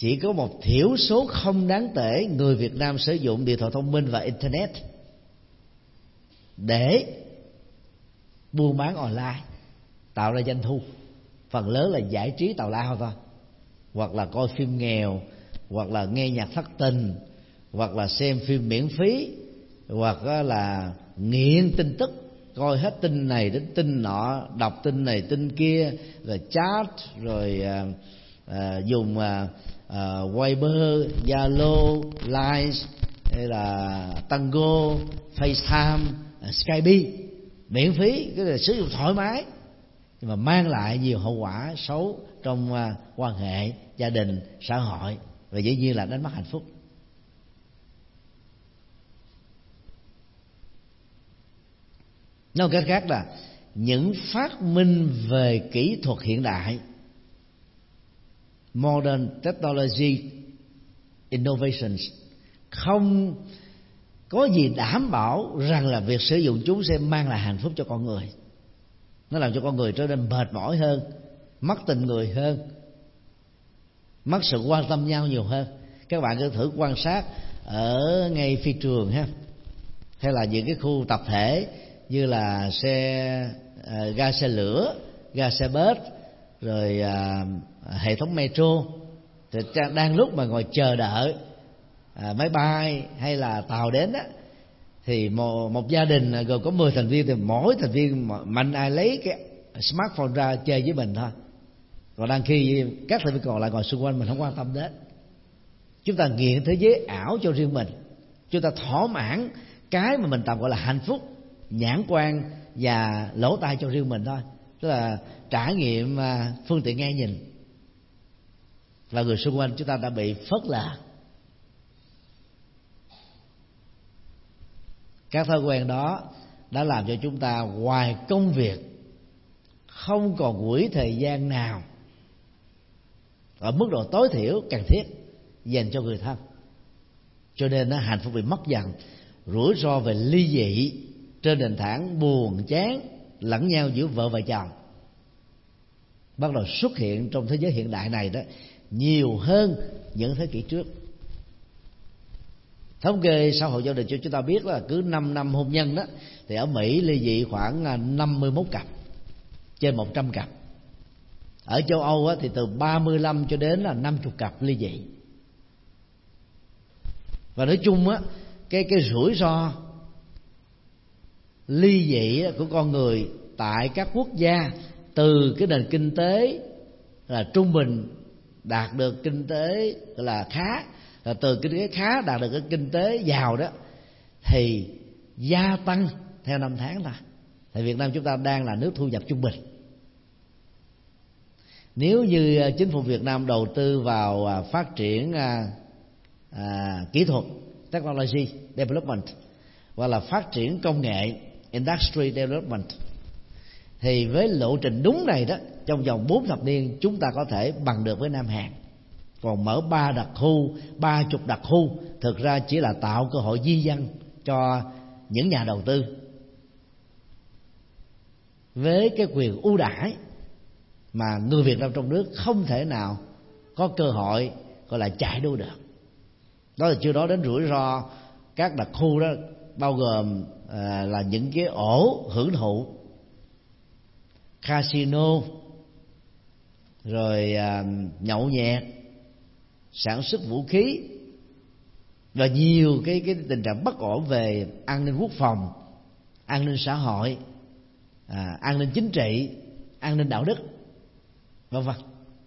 chỉ có một thiểu số không đáng kể người Việt Nam sử dụng điện thoại thông minh và internet để buôn bán online, tạo ra doanh thu. Phần lớn là giải trí tào lao thôi, hoặc là coi phim nghèo, hoặc là nghe nhạc thất tình, hoặc là xem phim miễn phí, hoặc là nghiện tin tức, coi hết tin này đến tin nọ, đọc tin này tin kia, rồi chat, rồi dùng Viber, Zalo, Line, hay là Tango, FaceTime, Skype, miễn phí, cái là sử dụng thoải mái, nhưng mà mang lại nhiều hậu quả xấu trong quan hệ gia đình, xã hội, và dĩ nhiên là đánh mất hạnh phúc. Nói một cách khác là những phát minh về kỹ thuật hiện đại, modern technology innovations, không có gì đảm bảo rằng là việc sử dụng chúng sẽ mang lại hạnh phúc cho con người. Nó làm cho con người trở nên mệt mỏi hơn, mất tình người hơn, mất sự quan tâm nhau nhiều hơn. Các bạn cứ thử quan sát ở ngay phi trường ha, hay là những cái khu tập thể như là ga xe lửa, ga xe bus, rồi hệ thống metro, thì đang lúc mà ngồi chờ đợi máy bay hay là tàu đến á, thì một gia đình gồm có 10 thành viên, thì mỗi thành viên mạnh ai lấy cái smartphone ra chơi với mình thôi, còn đang khi các thành viên còn lại ngồi xung quanh mình không quan tâm đến. Chúng ta nghiện thế giới ảo cho riêng mình, chúng ta thỏa mãn cái mà mình tạm gọi là hạnh phúc nhãn quan và lỗ tai cho riêng mình thôi, tức là trải nghiệm phương tiện nghe nhìn, và người xung quanh chúng ta đã bị phớt lờ. Các thói quen đó đã làm cho chúng ta ngoài công việc không còn quỹ thời gian nào ở mức độ tối thiểu cần thiết dành cho người thân, cho nên hạnh phúc bị mất dần. Rủi ro về ly dị trên nền tảng buồn chán lẫn nhau giữa vợ và chồng bắt đầu xuất hiện trong thế giới hiện đại này đó, nhiều hơn những thế kỷ trước. Thống kê xã hội gia đình cho chúng ta biết là cứ 5 năm hôn nhân đó, thì ở Mỹ ly dị khoảng 51 cặp trên 100 cặp. Ở châu Âu thì từ 35 cho đến là 50 cặp ly dị. Và nói chung á, cái rủi ro ly dị của con người tại các quốc gia, từ cái nền kinh tế là trung bình đạt được kinh tế là khá, là từ kinh tế khá đạt được cái kinh tế giàu đó, thì gia tăng theo năm tháng thôi. Tại Việt Nam chúng ta đang là nước thu nhập trung bình. Nếu như chính phủ Việt Nam đầu tư vào phát triển kỹ thuật technology development, hoặc là phát triển công nghệ industry development, thì với lộ trình đúng này đó, trong vòng 4 thập niên chúng ta có thể bằng được với Nam Hàn. Còn mở 30 đặc khu thực ra chỉ là tạo cơ hội di dân cho những nhà đầu tư với cái quyền ưu đãi mà người Việt Nam trong nước không thể nào có cơ hội gọi là chạy đua được. Đó là chưa nói đến rủi ro các đặc khu đó, bao gồm là những cái ổ hưởng thụ, casino, rồi nhậu nhẹt, sản xuất vũ khí, và nhiều cái tình trạng bất ổn về an ninh quốc phòng, an ninh xã hội, an ninh chính trị, an ninh đạo đức, vân vân.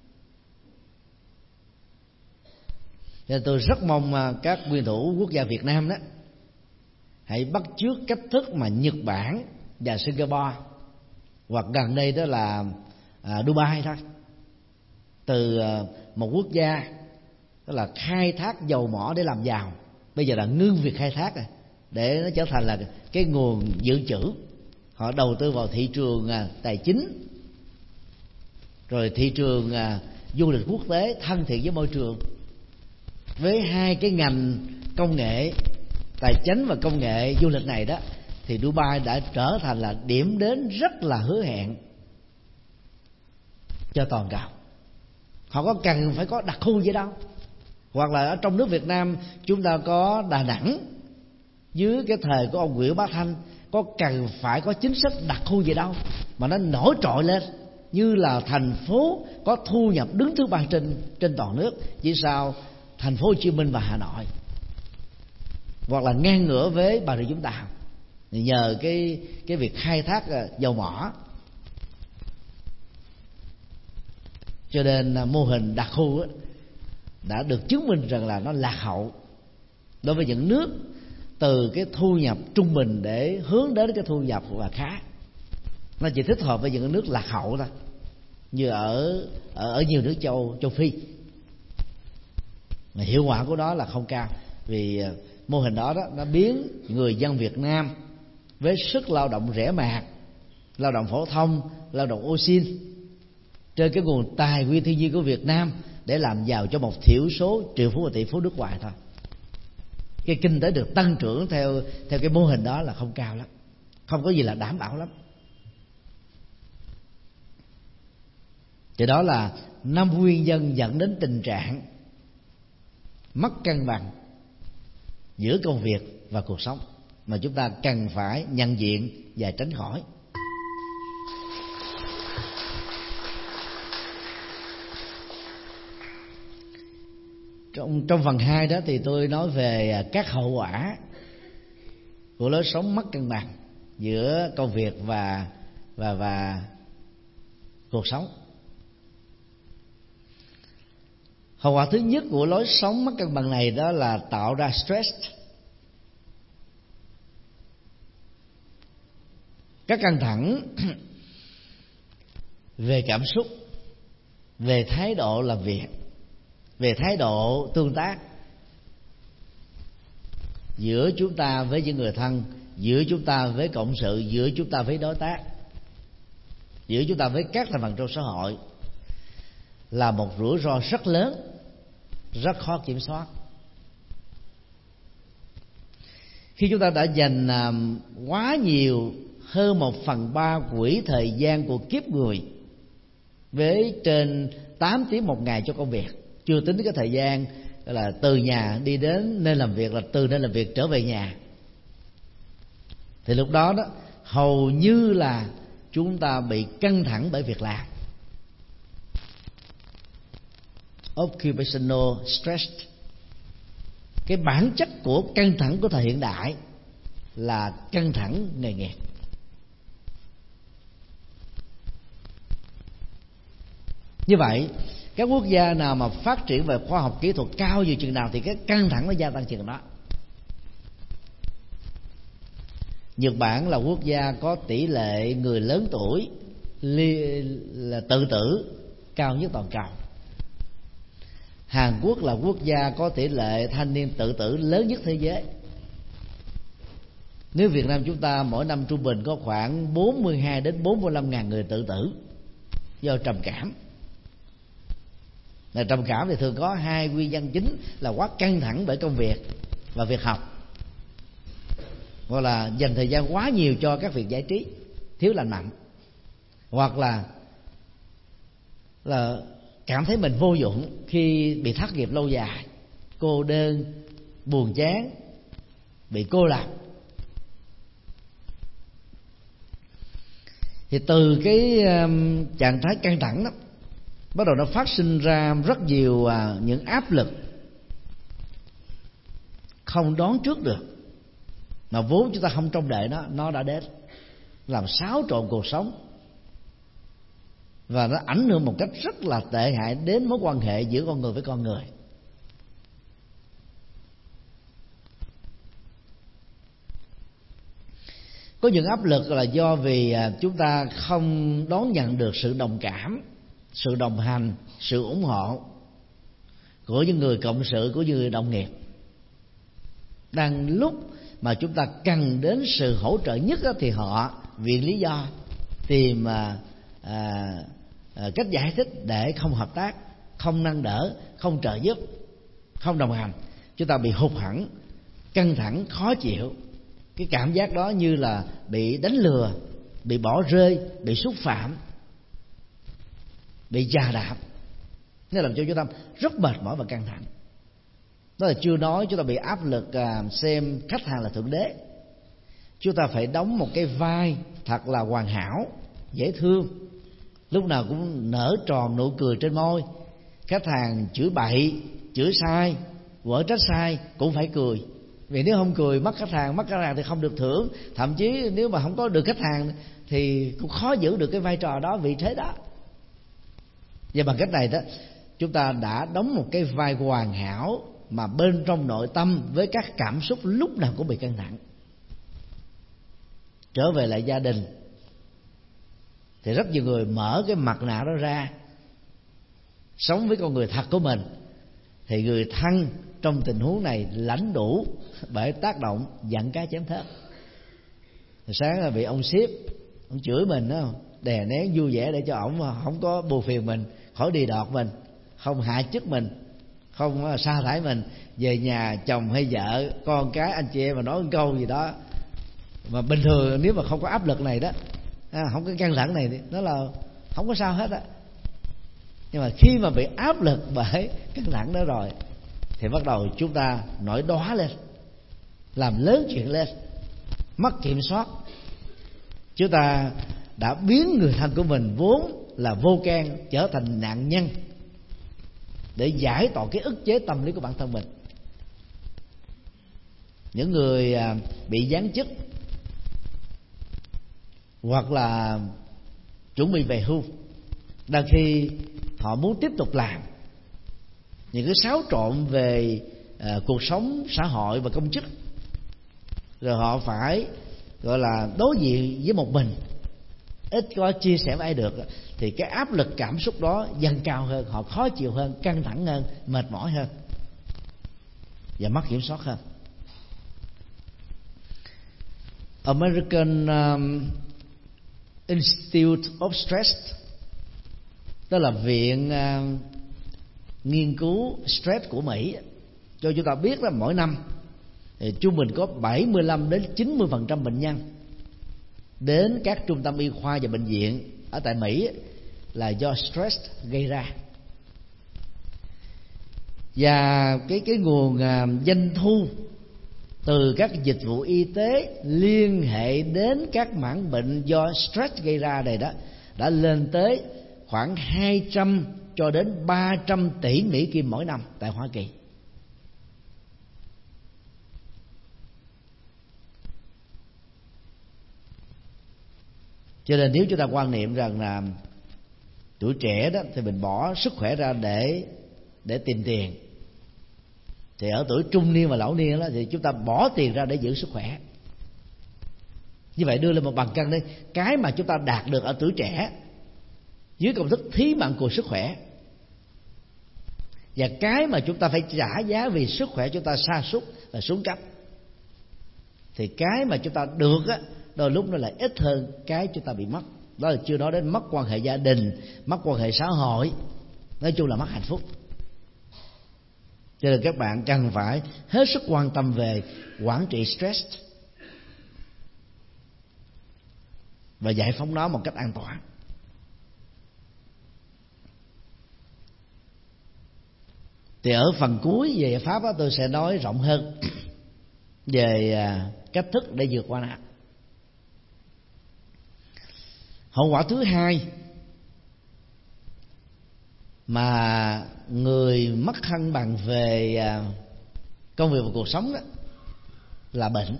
Nên tôi rất mong các nguyên thủ quốc gia Việt Nam đó hãy bắt chước cách thức mà Nhật Bản và Singapore, hoặc gần đây đó là Dubai thôi, từ một quốc gia đó là khai thác dầu mỏ để làm giàu, bây giờ là ngưng việc khai thác rồi, để nó trở thành là cái nguồn dự trữ. Họ đầu tư vào thị trường tài chính, rồi thị trường du lịch quốc tế thân thiện với môi trường. Với hai cái ngành công nghệ tài chính và công nghệ du lịch này đó, thì Dubai đã trở thành là điểm đến rất là hứa hẹn cho toàn cầu. Họ có cần phải có đặc khu gì đâu, Hoặc là ở trong nước Việt Nam chúng ta có Đà Nẵng dưới cái thời của ông Nguyễn Bá Thanh, có cần phải có chính sách đặc khu gì đâu mà nó nổi trội lên như là thành phố có thu nhập đứng thứ 3 trên toàn nước, chỉ sau thành phố Hồ Chí Minh và Hà Nội, hoặc là ngang ngửa với Bà Rịa Vũng Tàu, nhờ cái việc khai thác dầu mỏ. Cho nên mô hình đặc khu đã được chứng minh rằng là nó lạc hậu đối với những nước từ cái thu nhập trung bình để hướng đến cái thu nhập là khá. Nó chỉ thích hợp với những nước lạc hậu thôi, như ở nhiều nước châu Phi. Mà hiệu quả của nó là không cao, vì mô hình đó nó biến người dân Việt Nam với sức lao động rẻ mạt, lao động phổ thông, lao động ô xin trên cái nguồn tài nguyên thiên nhiên của Việt Nam để làm giàu cho một thiểu số triệu phú và tỷ phú nước ngoài thôi. Cái kinh tế được tăng trưởng theo cái mô hình đó là không cao lắm, không có gì là đảm bảo lắm. Thì đó là 5 nguyên nhân dẫn đến tình trạng mất cân bằng giữa công việc và cuộc sống mà chúng ta cần phải nhận diện và tránh khỏi. Trong phần 2 đó thì tôi nói về các hậu quả của lối sống mất cân bằng giữa công việc và cuộc sống. Hậu quả thứ nhất của lối sống mất cân bằng này đó là tạo ra stress. Các căng thẳng về cảm xúc, về thái độ làm việc, về thái độ tương tác giữa chúng ta với những người thân, giữa chúng ta với cộng sự, giữa chúng ta với đối tác, giữa chúng ta với các thành phần trong xã hội, là một rủi ro rất lớn, rất khó kiểm soát. Khi chúng ta đã dành quá nhiều, hơn 1/3 quỹ thời gian của kiếp người với trên 8 tiếng một ngày cho công việc, chưa tính cái thời gian là từ nhà đi đến nơi làm việc, là từ nơi làm việc trở về nhà, thì lúc đó hầu như là chúng ta bị căng thẳng bởi việc làm, occupational stress. Cái bản chất của căng thẳng của thời hiện đại là căng thẳng nghề nghiệp. Như vậy, các quốc gia nào mà phát triển về khoa học kỹ thuật cao như chừng nào thì cái căng thẳng nó gia tăng chừng đó. Nhật Bản là quốc gia có tỷ lệ người lớn tuổi là tự tử cao nhất toàn cầu. Hàn Quốc là quốc gia có tỷ lệ thanh niên tự tử lớn nhất thế giới. Nếu Việt Nam chúng ta mỗi năm trung bình có khoảng 42 đến 45 ngàn người tự tử do trầm cảm. Trầm cảm thì thường có 2 nguyên nhân chính là quá căng thẳng bởi công việc và việc học, hoặc là dành thời gian quá nhiều cho các việc giải trí thiếu lành mạnh, hoặc là cảm thấy mình vô dụng khi bị thất nghiệp lâu dài, cô đơn, buồn chán, bị cô lập. Thì từ cái trạng thái căng thẳng đó bắt đầu nó phát sinh ra rất nhiều những áp lực không đoán trước được, mà vốn chúng ta không trông đợi nó đã đến, làm xáo trộn cuộc sống, và nó ảnh hưởng một cách rất là tệ hại đến mối quan hệ giữa con người với con người. Có những áp lực là do vì chúng ta không đón nhận được sự đồng cảm, sự đồng hành, sự ủng hộ của những người cộng sự, của những người đồng nghiệp. Đang lúc mà chúng ta cần đến sự hỗ trợ nhất thì họ viện lý do, tìm cách giải thích để không hợp tác, không nâng đỡ, không trợ giúp, không đồng hành. Chúng ta bị hụt hẫng, căng thẳng, khó chịu. Cái cảm giác đó như là bị đánh lừa, bị bỏ rơi, bị xúc phạm, bị chà đạp, nó làm cho chúng ta rất mệt mỏi và căng thẳng. Đó là chưa nói chúng ta bị áp lực xem khách hàng là thượng đế. Chúng ta phải đóng một cái vai thật là hoàn hảo, dễ thương, lúc nào cũng nở tròn nụ cười trên môi. Khách hàng chửi bậy, chửi sai, quở trách sai cũng phải cười. Vì nếu không cười mất khách hàng thì không được thưởng. Thậm chí nếu mà không có được khách hàng thì cũng khó giữ được cái vai trò đó, vị thế đó. Và bằng cách này đó, chúng ta đã đóng một cái vai hoàn hảo mà bên trong nội tâm với các cảm xúc lúc nào cũng bị căng thẳng. Trở về lại gia đình thì rất nhiều người mở cái mặt nạ đó ra, sống với con người thật của mình, thì người thân trong tình huống này lãnh đủ bởi tác động giận cá chém thớt. Sáng là bị ông sếp, ông chửi mình đó, đè nén vui vẻ để cho ổng không có buồn phiền mình, khỏi đi đọt mình, không hạ chức mình, không sa thải mình. Về nhà chồng hay vợ, con cái, anh chị em mà nói một câu gì đó mà bình thường nếu mà không có áp lực này đó, không có căng thẳng này thì nó là không có sao hết á. Nhưng mà khi mà bị áp lực bởi căng thẳng đó rồi thì bắt đầu chúng ta nổi đóa lên, làm lớn chuyện lên, mất kiểm soát. Chúng ta đã biến người thân của mình vốn là vô can trở thành nạn nhân để giải tỏa cái ức chế tâm lý của bản thân mình. Những người bị giáng chức hoặc là chuẩn bị về hưu, đôi khi họ muốn tiếp tục làm những cái xáo trộn về cuộc sống xã hội và công chức, rồi họ phải gọi là đối diện với một mình, ít có chia sẻ với ai được, thì cái áp lực cảm xúc đó dâng cao hơn, họ khó chịu hơn, căng thẳng hơn, mệt mỏi hơn và mất kiểm soát hơn. American Institute of Stress, đó là viện nghiên cứu stress của Mỹ, cho chúng ta biết là mỗi năm thì trung bình có 75 đến 90% bệnh nhân đến các trung tâm y khoa và bệnh viện ở tại Mỹ là do stress gây ra. Và cái nguồn doanh thu từ các dịch vụ y tế liên hệ đến các mảng bệnh do stress gây ra này đó đã lên tới khoảng 200 cho đến 300 tỷ Mỹ Kim mỗi năm tại Hoa Kỳ. Cho nên nếu chúng ta quan niệm rằng là tuổi trẻ đó thì mình bỏ sức khỏe ra để tìm tiền, thì ở tuổi trung niên và lão niên đó thì chúng ta bỏ tiền ra để giữ sức khỏe. Như vậy đưa lên một bàn cân đi, cái mà chúng ta đạt được ở tuổi trẻ dưới công thức thí mạng của sức khỏe, và cái mà chúng ta phải trả giá vì sức khỏe chúng ta sa sút và xuống cấp, thì cái mà chúng ta được á đôi lúc nó lại ít hơn cái chúng ta bị mất. Đó là chưa nói đến mất quan hệ gia đình, mất quan hệ xã hội, nói chung là mất hạnh phúc. Cho nên các bạn cần phải hết sức quan tâm về quản trị stress và giải phóng nó một cách an toàn. Thì ở phần cuối về giải pháp đó, tôi sẽ nói rộng hơn về cách thức để vượt qua nó. Hậu quả thứ hai mà người mất cân bằng về công việc và cuộc sống đó là bệnh.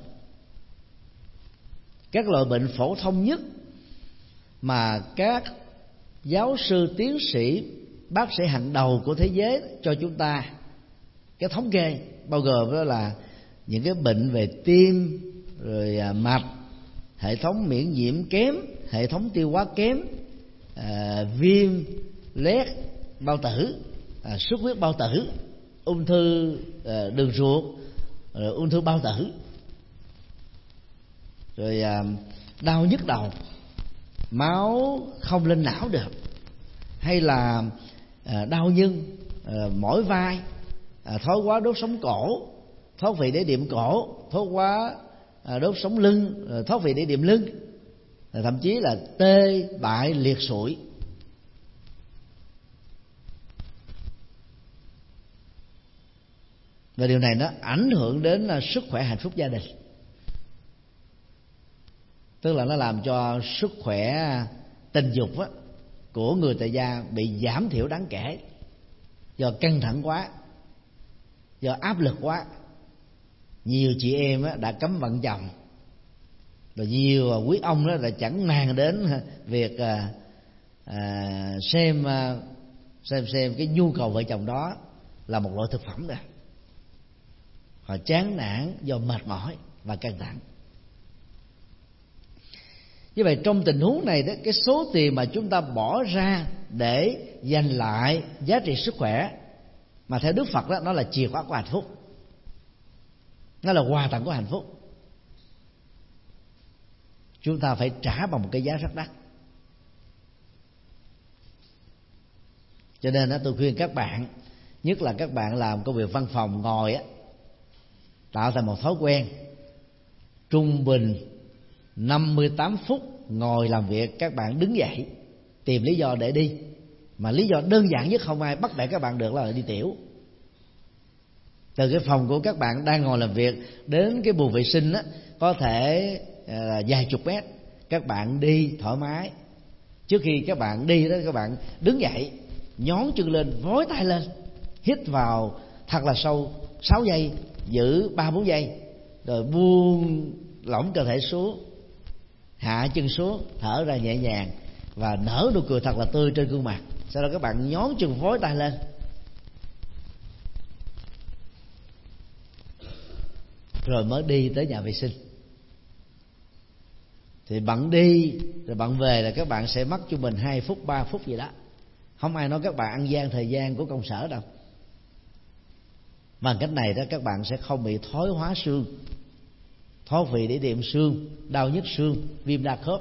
Các loại bệnh phổ thông nhất mà các giáo sư, tiến sĩ, bác sĩ hàng đầu của thế giới cho chúng ta cái thống kê bao gồm đó là những cái bệnh về tim, rồi mạch, hệ thống miễn nhiễm kém, hệ thống tiêu hóa kém, viêm loét bao tử, xuất huyết bao tử, ung thư đường ruột, rồi ung thư bao tử, rồi đau nhức đầu, máu không lên não được, hay là đau lưng, mỏi vai, thoái hóa đốt sống cổ, thoát vị đĩa đệm cổ, thoát hóa đốt sống lưng, thoát vị đĩa đệm lưng, thậm chí là tê bại liệt sụi. và điều này nó ảnh hưởng đến sức khỏe hạnh phúc gia đình. Tức là nó làm cho sức khỏe tình dục của người tại gia bị giảm thiểu đáng kể, do căng thẳng quá, do áp lực quá. Nhiều chị em đã cấm vận chồng, và nhiều quý ông đó là chẳng màng đến việc xem cái nhu cầu vợ chồng đó là một loại thực phẩm rồi. Họ chán nản do mệt mỏi và căng thẳng. Như vậy trong tình huống này đó, cái số tiền mà chúng ta bỏ ra để giành lại giá trị sức khỏe, mà theo Đức Phật đó, nó là chìa khóa của hạnh phúc, nó là quà tặng của hạnh phúc, chúng ta phải trả bằng một cái giá rất đắt. Cho nên đó, tôi khuyên các bạn, nhất là các bạn làm công việc văn phòng ngồi tạo thành một thói quen trung bình 58 phút ngồi làm việc, các bạn đứng dậy tìm lý do để đi. Mà lý do đơn giản nhất không ai bắt bẻ các bạn được là đi tiểu. Từ cái phòng của các bạn đang ngồi làm việc đến cái buồng vệ sinh có thể vài chục mét, các bạn đi thoải mái. Trước khi các bạn đi đó, các bạn đứng dậy, nhón chân lên, vói tay lên, hít vào thật là sâu 6 giây, giữ 3-4 giây, rồi buông lỏng cơ thể xuống, hạ chân xuống, thở ra nhẹ nhàng và nở nụ cười thật là tươi trên gương mặt. Sau đó các bạn nhón chân, vói tay lên, rồi mới đi tới nhà vệ sinh. Thì bạn đi rồi bạn về là các bạn sẽ mất cho mình 2 phút 3 phút gì đó. Không ai nói các bạn ăn gian thời gian của công sở đâu. Bằng cách này đó các bạn sẽ không bị thoái hóa xương, thoái vị đĩa đệm xương, đau nhức xương, viêm đa khớp.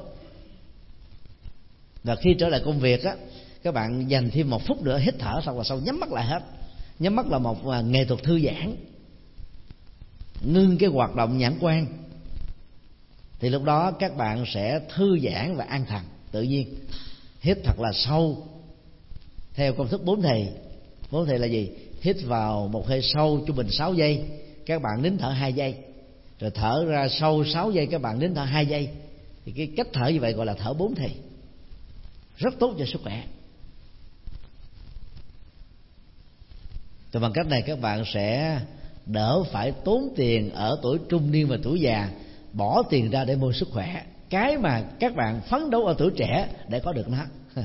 Và khi trở lại công việc các bạn dành thêm 1 phút nữa hít thở thật là sâu, nhắm mắt lại hết. Nhắm mắt là một nghệ thuật thư giãn, ngưng cái hoạt động nhãn quan. Thì lúc đó các bạn sẽ thư giãn và an thần tự nhiên. Hít thật là sâu theo công thức 4 thì. 4 thì là gì? Hít vào một hơi sâu trung bình 6 giây, các bạn nín thở 2 giây, rồi thở ra sâu 6 giây, các bạn nín thở 2 giây. Thì cái cách thở như vậy gọi là thở 4 thì, rất tốt cho sức khỏe. Thì bằng cách này các bạn sẽ đỡ phải tốn tiền ở tuổi trung niên và tuổi già, bỏ tiền ra để mua sức khỏe, cái mà các bạn phấn đấu ở tuổi trẻ để có được nó.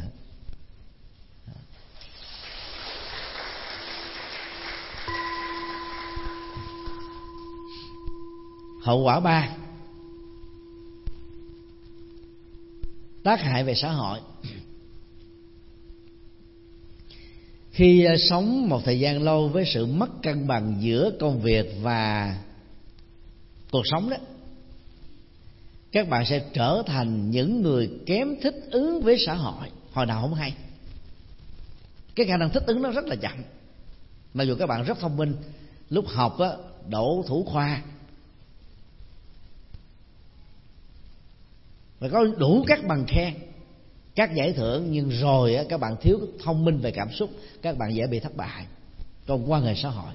Hậu quả 3, tác hại về xã hội. Khi sống một thời gian lâu với sự mất cân bằng giữa công việc và cuộc sống đó, các bạn sẽ trở thành những người kém thích ứng với xã hội, hồi nào không hay. Cái khả năng thích ứng nó rất là chậm. Mặc dù các bạn rất thông minh, lúc học đỗ thủ khoa và có đủ các bằng khen, các giải thưởng, nhưng rồi các bạn thiếu thông minh về cảm xúc, các bạn dễ bị thất bại trong quan hệ xã hội.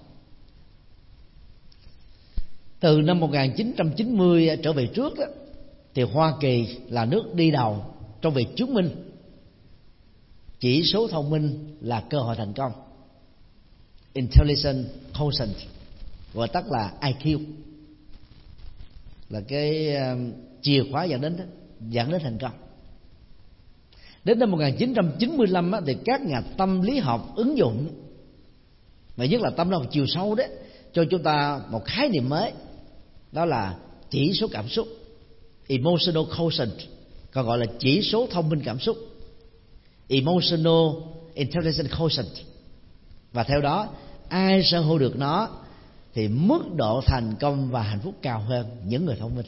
Từ năm 1990 trở về trước đó, thì Hoa Kỳ là nước đi đầu trong việc chứng minh chỉ số thông minh là cơ hội thành công, Intelligence Quotient, gọi tắt là IQ, là cái chìa khóa dẫn đến thành công. Đến năm 1995 thì các nhà tâm lý học ứng dụng, và nhất là tâm lý học chiều sâu đấy, cho chúng ta một khái niệm mới, đó là chỉ số cảm xúc, Emotional Quotient, còn gọi là chỉ số thông minh cảm xúc, Emotional Intelligence Quotient. Và theo đó, ai sở hữu được nó thì mức độ thành công và hạnh phúc cao hơn những người thông minh.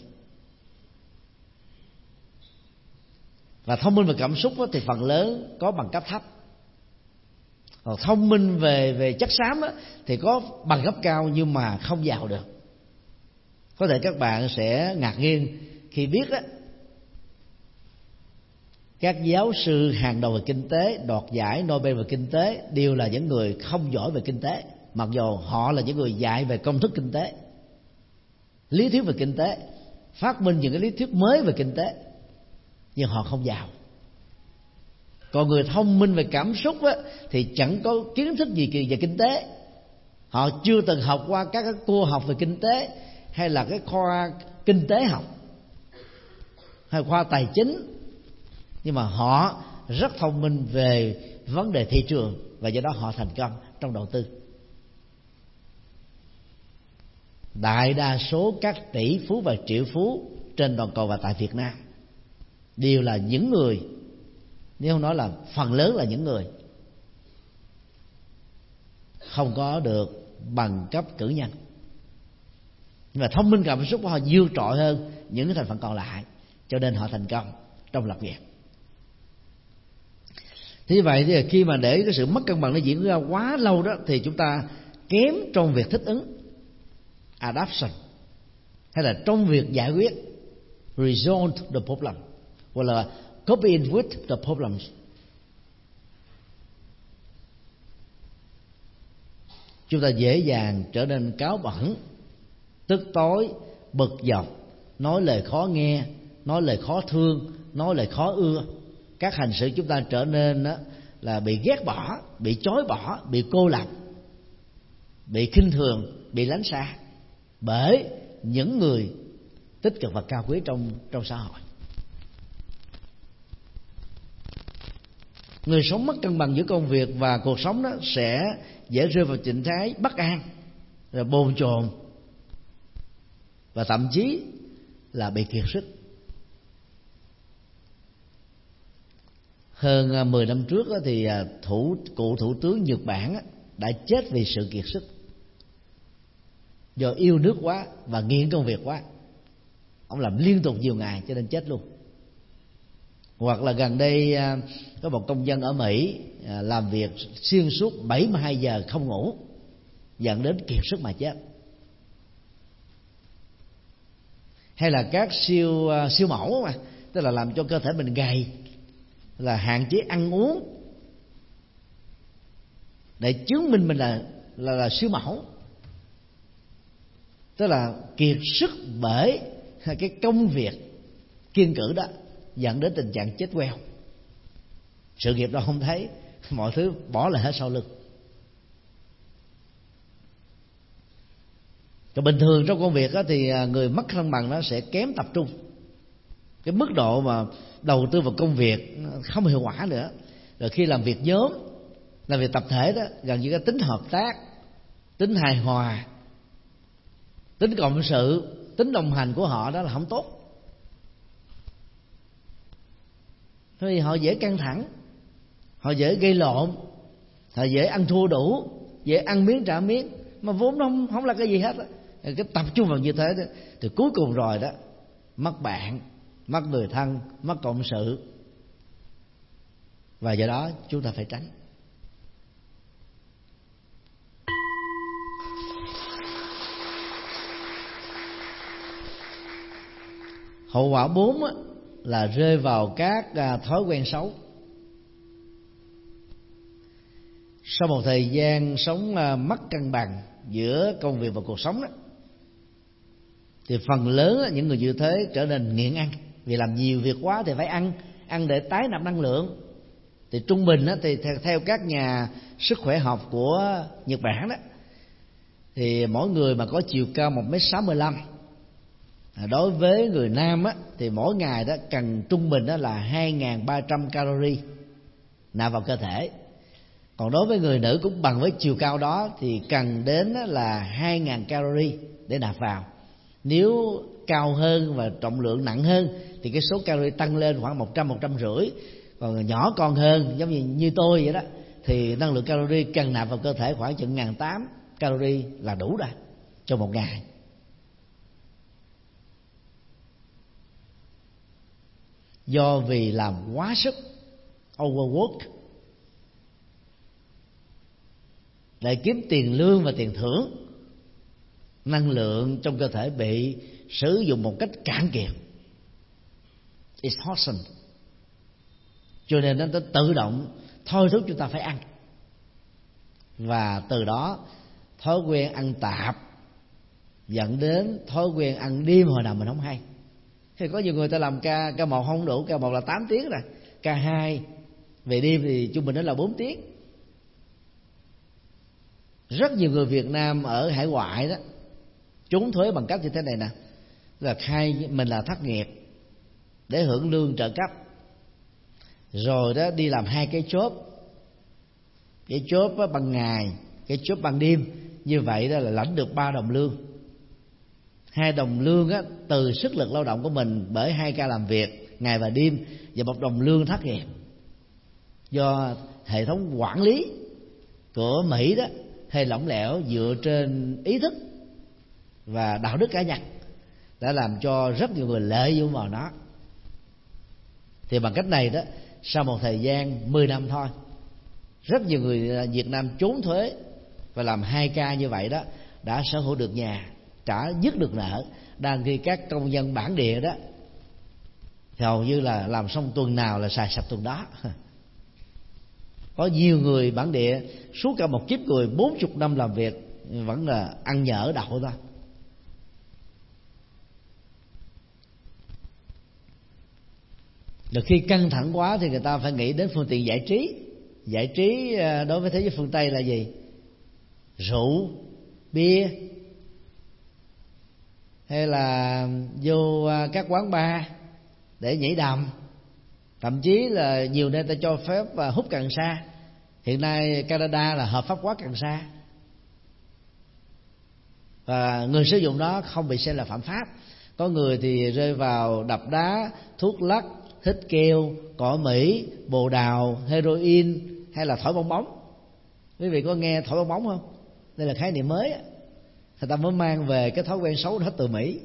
Và thông minh về cảm xúc thì phần lớn có bằng cấp thấp. Còn thông minh về chất xám thì có bằng cấp cao nhưng mà không giàu được. Có thể các bạn sẽ ngạc nhiên khi biết các giáo sư hàng đầu về kinh tế, đoạt giải Nobel về kinh tế đều là những người không giỏi về kinh tế. mặc dù họ là những người dạy về công thức kinh tế, lý thuyết về kinh tế, phát minh những cái lý thuyết mới về kinh tế, nhưng họ không giàu. Còn người thông minh về cảm xúc á, thì chẳng có kiến thức gì về kinh tế, họ chưa từng học qua các cái cô học về kinh tế, hay là cái khoa kinh tế học, hay khoa tài chính, nhưng mà họ rất thông minh về vấn đề thị trường, và do đó họ thành công trong đầu tư. Đại đa số các tỷ phú và triệu phú trên toàn cầu và tại Việt Nam đều là những người, nếu không nói là phần lớn là những người không có được bằng cấp cử nhân, nhưng mà thông minh cảm xúc của họ vượt trội hơn những cái thành phần còn lại, cho nên họ thành công trong lập nghiệp. Thế vậy thì khi mà để cái sự mất cân bằng nó diễn ra quá lâu đó, thì chúng ta kém trong việc thích ứng, adaptation, hay là trong việc giải quyết, resolve the problem, hoặc là coping with the problems. Chúng ta dễ dàng trở nên cáu bẩn, tức tối, bực dọc, nói lời khó nghe, nói lời khó thương, nói lời khó ưa. Các hành xử chúng ta trở nên đó là bị ghét bỏ, bị chối bỏ, bị cô lập, bị khinh thường, bị lánh xa bởi những người tích cực và cao quý trong xã hội. Người sống mất cân bằng giữa công việc và cuộc sống đó sẽ dễ rơi vào trạng thái bất an, rồi bồn chồn, và thậm chí là bị kiệt sức. Hơn 10 năm trước thì cựu thủ tướng Nhật Bản đã chết vì sự kiệt sức, do yêu nước quá và nghiện công việc quá. Ông làm liên tục nhiều ngày cho nên chết luôn. Hoặc là gần đây có một công dân ở Mỹ làm việc xuyên suốt 72 giờ không ngủ, dẫn đến kiệt sức mà chết. Hay là các siêu mẫu mà, tức là làm cho cơ thể mình gầy, là hạn chế ăn uống để chứng minh mình là siêu mẫu, tức là kiệt sức bởi cái công việc kiêng cữ đó, dẫn đến tình trạng chết queo. Sự nghiệp đó không thấy, mọi thứ bỏ lại hết sau lưng. Còn bình thường trong công việc đó, thì người mất cân bằng nó sẽ kém tập trung. Cái mức độ mà đầu tư vào công việc không hiệu quả nữa. Rồi khi làm việc nhóm, làm việc tập thể đó, gần như cái tính hợp tác, tính hài hòa, tính cộng sự, tính đồng hành của họ đó là không tốt. Thế thì họ dễ căng thẳng, họ dễ gây lộn, họ dễ ăn thua đủ, dễ ăn miếng trả miếng, mà vốn nó không là cái gì hết. Cái tập trung vào như thế đó, thì cuối cùng rồi đó, mất bạn, mất người thân, mất cộng sự, và do đó chúng ta phải tránh. Hậu quả 4 là rơi vào các thói quen xấu. Sau một thời gian sống mất cân bằng giữa công việc và cuộc sống đó, thì phần lớn những người như thế trở nên nghiện ăn. Vì làm nhiều việc quá thì phải ăn để tái nạp năng lượng. Thì trung bình thì theo các nhà sức khỏe học của Nhật Bản đó, thì mỗi người mà có chiều cao 1m65, đối với người nam thì mỗi ngày đó cần trung bình đó là 2.300 calorie nạp vào cơ thể. Còn đối với người nữ cũng bằng với chiều cao đó thì cần đến là 2.000 calorie để nạp vào. Nếu cao hơn và trọng lượng nặng hơn thì cái số calorie tăng lên khoảng 100-150. Còn nhỏ con hơn, giống như tôi vậy đó, thì năng lượng calorie cần nạp vào cơ thể khoảng chừng 1.800 calorie là đủ rồi cho một ngày. Do vì làm quá sức, overwork, để kiếm tiền lương và tiền thưởng, năng lượng trong cơ thể bị sử dụng một cách cạn kiệt, exhaustion, cho nên nó tự động thôi thúc chúng ta phải ăn. Và từ đó thói quen ăn tạp dẫn đến thói quen ăn đêm hồi nào mình không hay. Thì có nhiều người ta làm ca 1 không đủ, ca 1 là 8 tiếng rồi, ca 2 về đêm thì trung bình đó là 4 tiếng. Rất nhiều người Việt Nam ở hải ngoại đó trốn thuế bằng cách như thế này nè, là khai mình là thất nghiệp để hưởng lương trợ cấp, rồi đó đi làm 2 cái job, cái job ban ngày, cái job ban đêm. Như vậy đó là lãnh được 3 đồng lương. 2 đồng lương á, từ sức lực lao động của mình bởi 2 ca làm việc ngày và đêm, và 1 đồng lương thất nghiệp do hệ thống quản lý của Mỹ đó hơi lỏng lẻo dựa trên ý thức và đạo đức cá nhân, đã làm cho rất nhiều người lợi dụng vào nó. Thì bằng cách này đó, sau một thời gian 10 năm thôi, rất nhiều người Việt Nam trốn thuế và làm 2 ca như vậy đó đã sở hữu được nhà, trả dứt được nợ. Đang khi các công dân bản địa đó thì hầu như là làm xong tuần nào là xài sạch tuần đó. Có nhiều người bản địa suốt cả một kiếp người 40 năm làm việc vẫn là ăn nhỡ đậu thôi. Được khi căng thẳng quá thì người ta phải nghĩ đến phương tiện giải trí. Giải trí đối với thế giới phương Tây là gì? Rượu, bia, hay là vô các quán bar để nhảy đầm. Thậm chí là nhiều nơi ta cho phép hút cần sa. Hiện nay Canada là hợp pháp hóa cần sa, và người sử dụng đó không bị xem là phạm pháp. Có người thì rơi vào đập đá, thuốc lắc, hít keo, cỏ Mỹ, bồ đào, heroin hay là thổi bong bóng. Quý vị có nghe thổi bong bóng không? Đây là khái niệm mới, người ta mới mang về cái thói quen xấu đó từ Mỹ.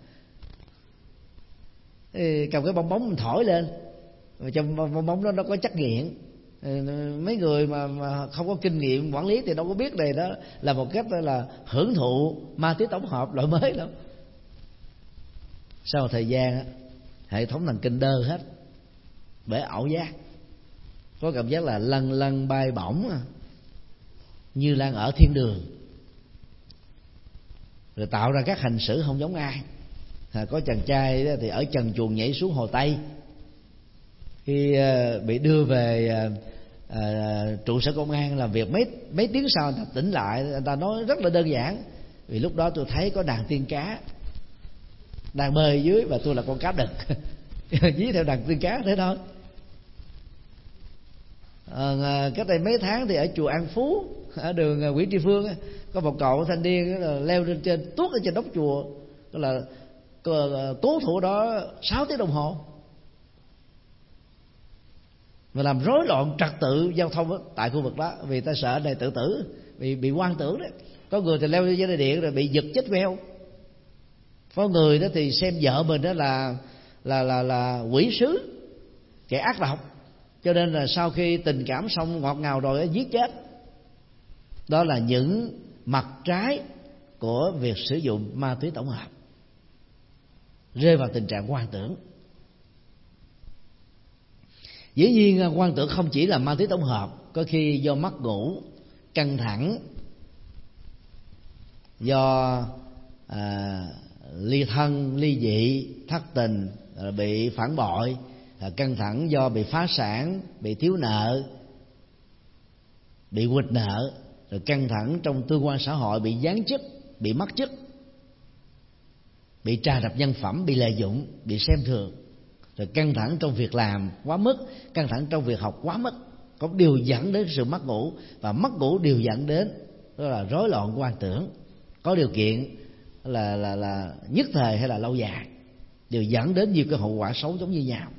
Cầm cái bong bóng mình thổi lên, trong bong bóng đó nó có chất nghiện. Mấy người mà không có kinh nghiệm quản lý thì đâu có biết này đó là một cách là hưởng thụ ma túy tổng hợp loại mới đâu. Sau một thời gian hệ thống thần kinh đơ hết bởi ảo giác, có cảm giác là lăn lăn bay bổng như đang ở thiên đường, rồi tạo ra các hành xử không giống ai. Có chàng trai thì ở trần truồng nhảy xuống hồ Tây, khi bị đưa về trụ sở công an làm việc mấy tiếng sau người ta tỉnh lại, người ta nói rất là đơn giản: vì lúc đó tôi thấy có đàn tiên cá đang bơi dưới và tôi là con cá đực. Dí theo đàn tiên cá thế thôi. Cách đây mấy tháng thì ở chùa An Phú, ở đường Nguyễn Tri Phương, có một cậu thanh niên leo lên trên, tuốt ở trên nóc chùa, tức là cố thủ đó 6 tiếng đồng hồ và làm rối loạn trật tự giao thông tại khu vực đó, vì ta sợ này tự tử, bị hoang tưởng đấy. Có người thì leo lên dây điện rồi bị giật chết queo. Có người đó thì xem vợ mình đó là quỷ sứ, kẻ ác độc, cho nên là sau khi tình cảm xong ngọt ngào rồi giết chết. Đó là những mặt trái của việc sử dụng ma túy tổng hợp, rơi vào tình trạng hoang tưởng. Dĩ nhiên hoang tưởng không chỉ là ma túy tổng hợp, có khi do mất ngủ, căng thẳng, do ly thân, ly dị, thất tình, bị phản bội, căng thẳng do bị phá sản, bị thiếu nợ, bị quỵt nợ, rồi căng thẳng trong tương quan xã hội, bị giáng chức, bị mất chức, bị trà đập nhân phẩm, bị lợi dụng, bị xem thường, rồi căng thẳng trong việc làm quá mức, căng thẳng trong việc học quá mức, có điều dẫn đến sự mất ngủ, và mất ngủ điều dẫn đến đó là rối loạn hoang tưởng. Có điều kiện là nhất thời hay là lâu dài, đều dẫn đến nhiều cái hậu quả xấu giống như nhau.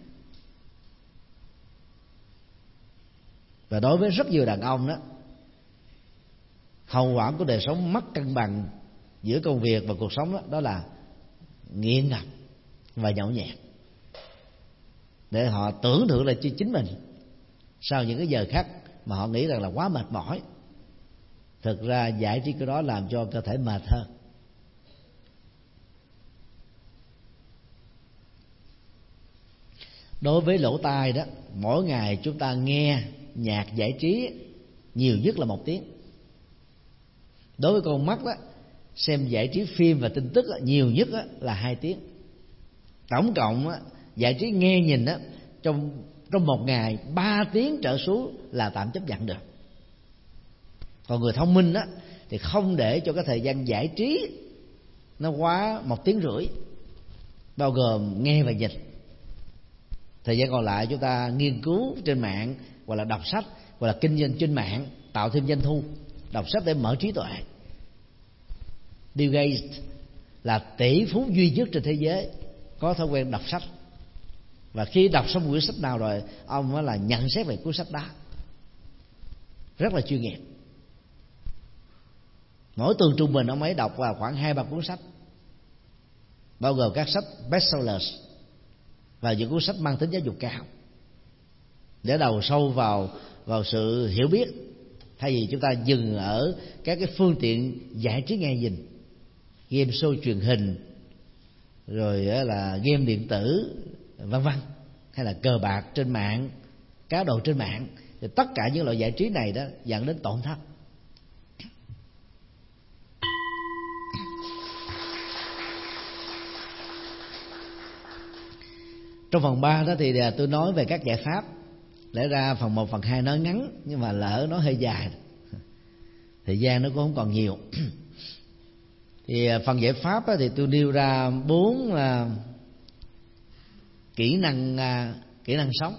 Và đối với rất nhiều đàn ông đó, hậu quả của đời sống mất cân bằng giữa công việc và cuộc sống đó là nghiện ngập và nhậu nhẹt, để họ tưởng tượng là chính mình sau những cái giờ khắc mà họ nghĩ rằng là quá mệt mỏi. Thực ra giải trí cái đó làm cho cơ thể mệt hơn. Đối với lỗ tai đó, mỗi ngày chúng ta nghe nhạc giải trí nhiều nhất là 1 tiếng. Đối với con mắt đó, xem giải trí phim và tin tức đó, nhiều nhất đó, là 2 tiếng. Tổng cộng đó, giải trí nghe nhìn đó, trong một ngày 3 tiếng trở xuống là tạm chấp nhận được. Còn người thông minh đó, thì không để cho cái thời gian giải trí nó quá 1 tiếng rưỡi, bao gồm nghe và nhìn. Thời gian còn lại chúng ta nghiên cứu trên mạng, hoặc là đọc sách, hoặc là kinh doanh trên mạng, tạo thêm doanh thu. Đọc sách để mở trí tuệ. Bill Gates là tỷ phú duy nhất trên thế giới có thói quen đọc sách, và khi đọc xong quyển sách nào rồi, ông mới là nhận xét về cuốn sách đó, rất là chuyên nghiệp. Mỗi tuần trung bình ông ấy đọc vào khoảng 2-3 cuốn sách, bao gồm các sách bestsellers và những cuốn sách mang tính giáo dục cao, để đầu sâu vào sự hiểu biết, thay vì chúng ta dừng ở các cái phương tiện giải trí nghe nhìn, game show truyền hình, rồi là game điện tử vân vân, hay là cờ bạc trên mạng, cá độ trên mạng. Thì tất cả những loại giải trí này đó dẫn đến tổn thất. Trong phần 3 đó thì tôi nói về các giải pháp. Lẽ ra phần 1, phần 2 nói ngắn, nhưng mà lỡ nó hơi dài, thời gian nó cũng không còn nhiều. Thì phần giải pháp đó thì tôi nêu ra 4 kỹ năng sống,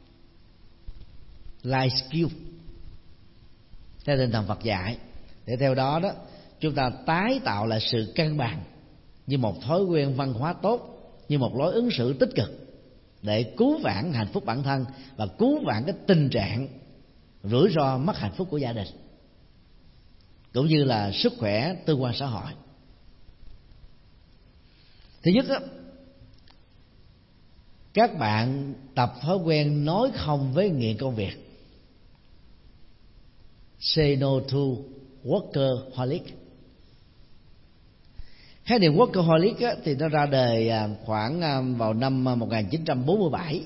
life skill, theo tinh thần Phật dạy, để theo đó đó chúng ta tái tạo lại sự cân bằng như một thói quen văn hóa tốt, như một lối ứng xử tích cực, để cứu vãn hạnh phúc bản thân và cứu vãn cái tình trạng rủi ro mất hạnh phúc của gia đình, cũng như là sức khỏe tương quan xã hội. Thứ nhất đó, các bạn tập thói quen nói không với nghiện công việc. Say no to workaholic. Khái niệm workaholic thì nó ra đời khoảng vào năm 1947,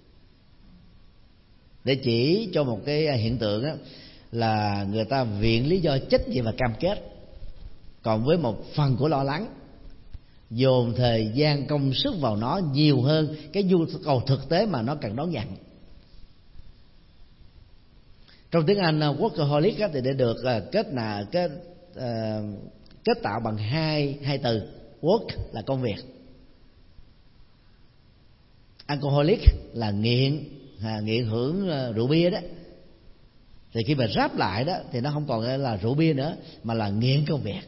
để chỉ cho một cái hiện tượng là người ta viện lý do trách nhiệm và cam kết, còn với một phần của lo lắng, dồn thời gian công sức vào nó nhiều hơn cái nhu cầu thực tế mà nó cần đón nhận. Trong tiếng Anh, workaholic thì để được kết tạo bằng hai từ. Work là công việc, alcoholic là nghiện hưởng rượu bia đó. Thì khi mà ráp lại đó thì nó không còn là rượu bia nữa, mà là nghiện công việc.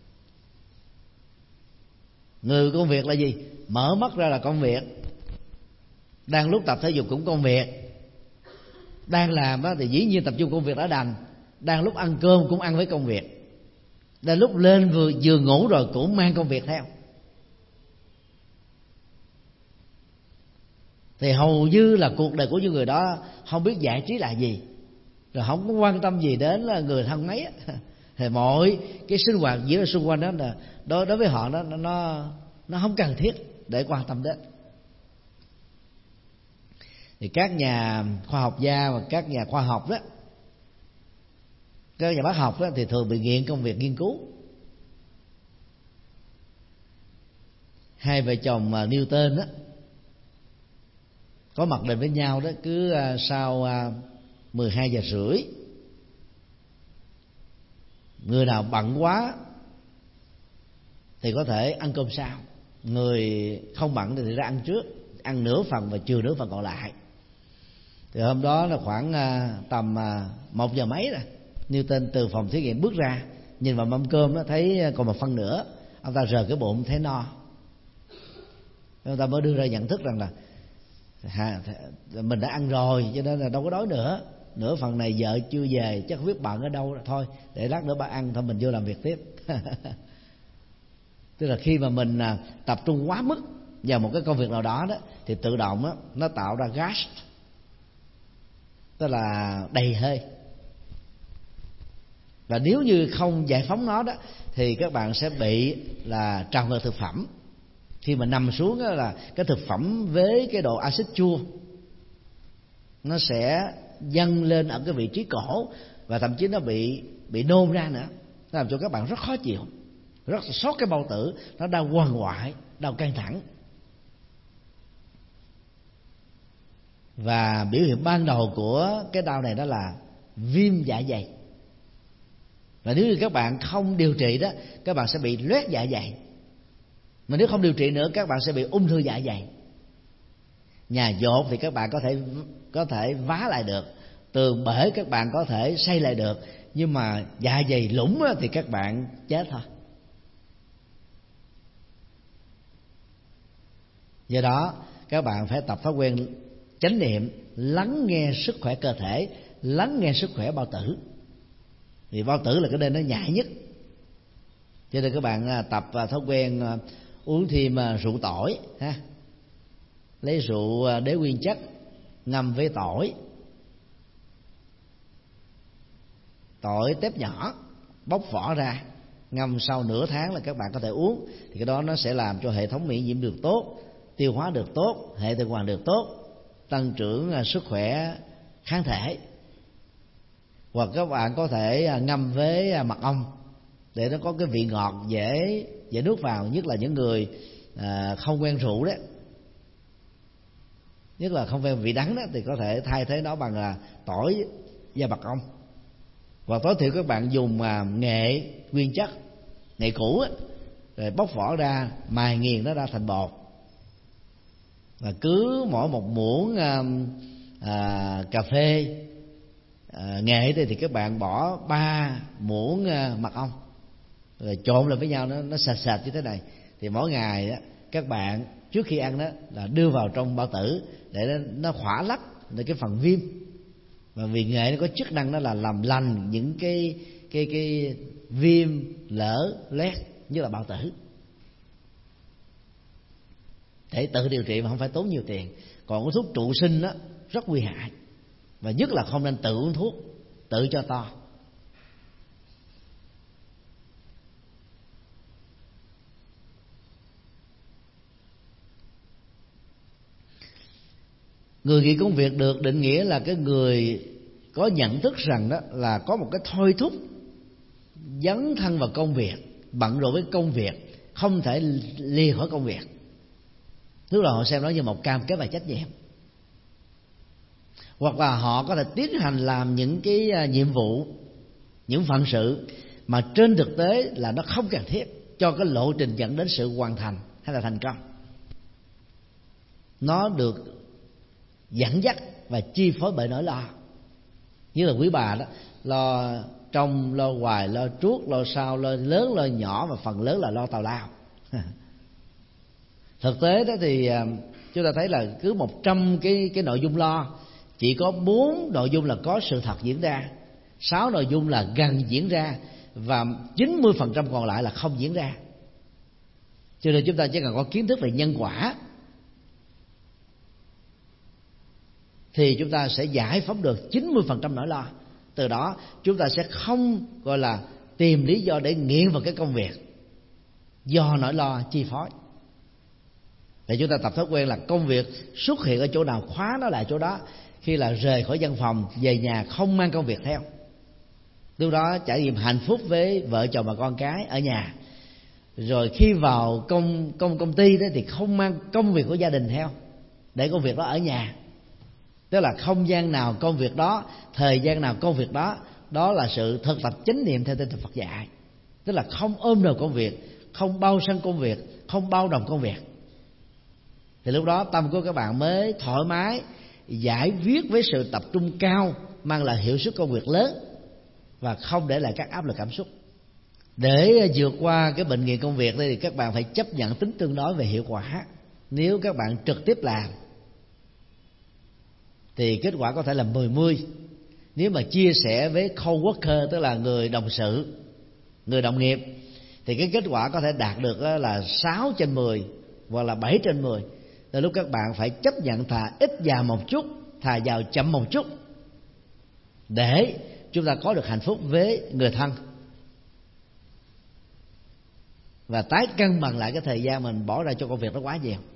Người công việc là gì? Mở mắt ra là công việc, đang lúc tập thể dục cũng công việc, đang làm đó thì dĩ nhiên tập trung công việc đã đành, đang lúc ăn cơm cũng ăn với công việc, đến lúc lên vừa ngủ rồi cũng mang công việc theo. Thì hầu như là cuộc đời của những người đó không biết giải trí là gì, rồi không có quan tâm gì đến là người thân mấy. Thì mọi cái sinh hoạt diễn ra xung quanh đó là đối với họ nó không cần thiết để quan tâm đến. Thì các nhà khoa học gia và các nhà khoa học đó, các nhà bác học đó, thì thường bị nghiện công việc nghiên cứu. Hai vợ chồng Newton đó có mặt định với nhau đó, cứ sau 12 giờ rưỡi, người nào bận quá thì có thể ăn cơm sau, người không bận thì ra ăn trước, ăn nửa phần và chừa nửa phần còn lại. Thì hôm đó là khoảng tầm 1 giờ mấy rồi, Newton từ phòng thí nghiệm bước ra, nhìn vào mâm cơm đó, thấy còn một phân nữa, ông ta rời cái bụng thấy no. Ông ta mới đưa ra nhận thức rằng là mình đã ăn rồi, cho nên là đâu có đói nữa. Nửa phần này vợ chưa về, chắc không biết bận ở đâu rồi, thôi để lát nữa bà ăn, thôi mình vô làm việc tiếp. Tức là khi mà mình tập trung quá mức vào một cái công việc nào đó đó, thì tự động đó, nó tạo ra gas, tức là đầy hơi. Và nếu như không giải phóng nó đó, thì các bạn sẽ bị là trào ngược thực phẩm. Khi mà nằm xuống đó, là cái thực phẩm với cái độ axit chua nó sẽ dâng lên ở cái vị trí cổ, và thậm chí nó bị nôn ra nữa. nó làm cho các bạn rất khó chịu, rất sót cái bao tử, nó đau quằn quại, đau căng thẳng. Và biểu hiện ban đầu của cái đau này đó là viêm dạ dày. Và nếu như các bạn không điều trị đó, các bạn sẽ bị loét dạ dày. Mà nếu không điều trị nữa, các bạn sẽ bị ung thư dạ dày. Nhà dột thì các bạn có thể vá lại được, tường bể các bạn có thể xây lại được, nhưng mà dạ dày lủng thì các bạn chết thôi. Do đó các bạn phải tập thói quen chánh niệm, lắng nghe sức khỏe cơ thể, lắng nghe sức khỏe bao tử. Vì bao tử là cái nơi nó nhạy nhất. Cho nên các bạn tập thói quen uống thêm rượu tỏi ha, lấy rượu đế nguyên chất ngâm với tỏi tép nhỏ, bóc vỏ ra, ngâm sau nửa tháng là các bạn có thể uống. Thì cái đó nó sẽ làm cho hệ thống miễn nhiễm được tốt, tiêu hóa được tốt, hệ tuần hoàn được tốt, tăng trưởng sức khỏe kháng thể. Hoặc các bạn có thể ngâm với mật ong để nó có cái vị ngọt dễ nuốt vào, nhất là những người không quen rượu đấy, nhất là không quen vị đắng đó, thì có thể thay thế nó bằng tỏi và mật ong. Và tối thiểu các bạn dùng nghệ nguyên chất, nghệ cũ á, rồi bóc vỏ ra, mài nghiền nó ra thành bột. Và cứ mỗi một muỗng cà phê nghệ thì các bạn bỏ 3 muỗng mật ong, rồi trộn lại với nhau, nó sệt sệt như thế này. Thì mỗi ngày đó, các bạn trước khi ăn đó là đưa vào trong bao tử để nó khỏa lấp để cái phần viêm. Và vì nghệ nó có chức năng đó là làm lành những cái viêm lở loét như là bao tử, để tự điều trị mà không phải tốn nhiều tiền. Còn cái thuốc trụ sinh đó rất nguy hại, và nhất là không nên tự uống thuốc, tự cho to. Người nghiện công việc được định nghĩa là cái người có nhận thức rằng đó là có một cái thôi thúc dấn thân vào công việc, bận rộn với công việc, không thể lìa khỏi công việc. Tức là họ xem nó như một cam kết và trách nhiệm. Hoặc là họ có thể tiến hành làm những cái nhiệm vụ, những phận sự mà trên thực tế là nó không cần thiết cho cái lộ trình dẫn đến sự hoàn thành hay là thành công. Nó được dẫn dắt và chi phối bởi nỗi lo. Như là quý bà đó, lo trong, lo ngoài, lo trước, lo sau, lo lớn, lo nhỏ, và phần lớn là lo tào lao. Thực tế đó thì chúng ta thấy là cứ 100 cái nội dung lo, chỉ có 4 nội dung là có sự thật diễn ra, 6 nội dung là gần diễn ra, và 90% còn lại là không diễn ra. Cho nên chúng ta chỉ cần có kiến thức về nhân quả thì chúng ta sẽ giải phóng được 90% nỗi lo. Từ đó chúng ta sẽ không gọi là tìm lý do để nghiện vào cái công việc do nỗi lo chi phối. Để chúng ta tập thói quen là công việc xuất hiện ở chỗ nào khóa nó lại chỗ đó. Khi là rời khỏi văn phòng về nhà không mang công việc theo. Lúc đó trải nghiệm hạnh phúc với vợ chồng và con cái ở nhà. Rồi khi vào công ty đó thì không mang công việc của gia đình theo, để công việc đó ở nhà. Tức là không gian nào công việc đó, thời gian nào công việc đó. Đó là sự thực tập chánh niệm theo tinh thần Phật dạy. Tức là không ôm đồm công việc, không bao sân công việc, không bao đồng công việc. Thì lúc đó tâm của các bạn mới thoải mái, giải quyết với sự tập trung cao, mang lại hiệu suất công việc lớn, và không để lại các áp lực cảm xúc. Để vượt qua cái bệnh nghiện công việc thì các bạn phải chấp nhận tính tương đối về hiệu quả. Nếu các bạn trực tiếp làm thì kết quả có thể là 10-10. Nếu mà chia sẻ với coworker, tức là người đồng sự, người đồng nghiệp, thì cái kết quả có thể đạt được là 6/10 hoặc là 7/10. Từ lúc các bạn phải chấp nhận thà ít vào một chút, thà vào chậm một chút, để chúng ta có được hạnh phúc với người thân, và tái cân bằng lại cái thời gian mình bỏ ra cho công việc nó quá nhiều.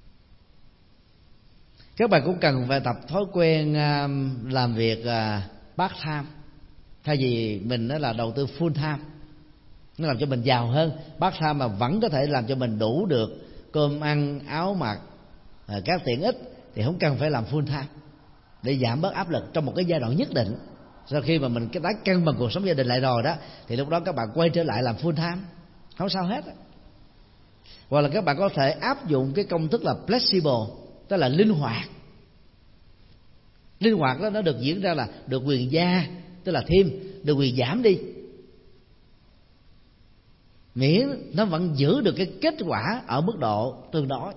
Các bạn cũng cần phải tập thói quen làm việc part time, thay vì mình đó là đầu tư full time, nó làm cho mình giàu hơn. Part time mà vẫn có thể làm cho mình đủ được cơm ăn áo mặc, các tiện ích, thì không cần phải làm full time, để giảm bớt áp lực trong một cái giai đoạn nhất định. Sau khi mà mình đã cân bằng cuộc sống gia đình lại rồi đó, thì lúc đó các bạn quay trở lại làm full time, không sao hết. Hoặc là các bạn có thể áp dụng cái công thức là flexible, tức là linh hoạt. Linh hoạt đó nó được diễn ra là được quyền gia, tức là thêm, được quyền giảm đi, miễn nó vẫn giữ được cái kết quả ở mức độ tương đối.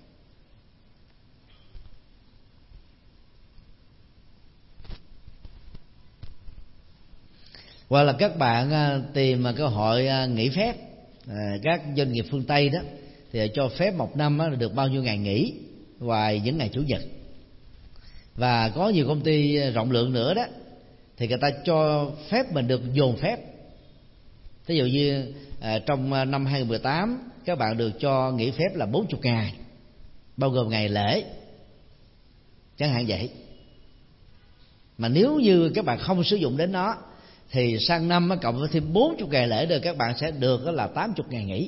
Hoặc là các bạn tìm cơ hội nghỉ phép. Các doanh nghiệp phương Tây đó thì cho phép một năm được bao nhiêu ngày nghỉ ngoài những ngày chủ nhật. Và có nhiều công ty rộng lượng nữa đó thì người ta cho phép mình được dồn phép. Ví dụ như trong năm 2018 các bạn được cho nghỉ phép là 40 ngày, bao gồm ngày lễ chẳng hạn vậy. Mà nếu như các bạn không sử dụng đến nó thì sang năm cộng với thêm 40 ngày lễ rồi các bạn sẽ được đó là 80 ngày nghỉ.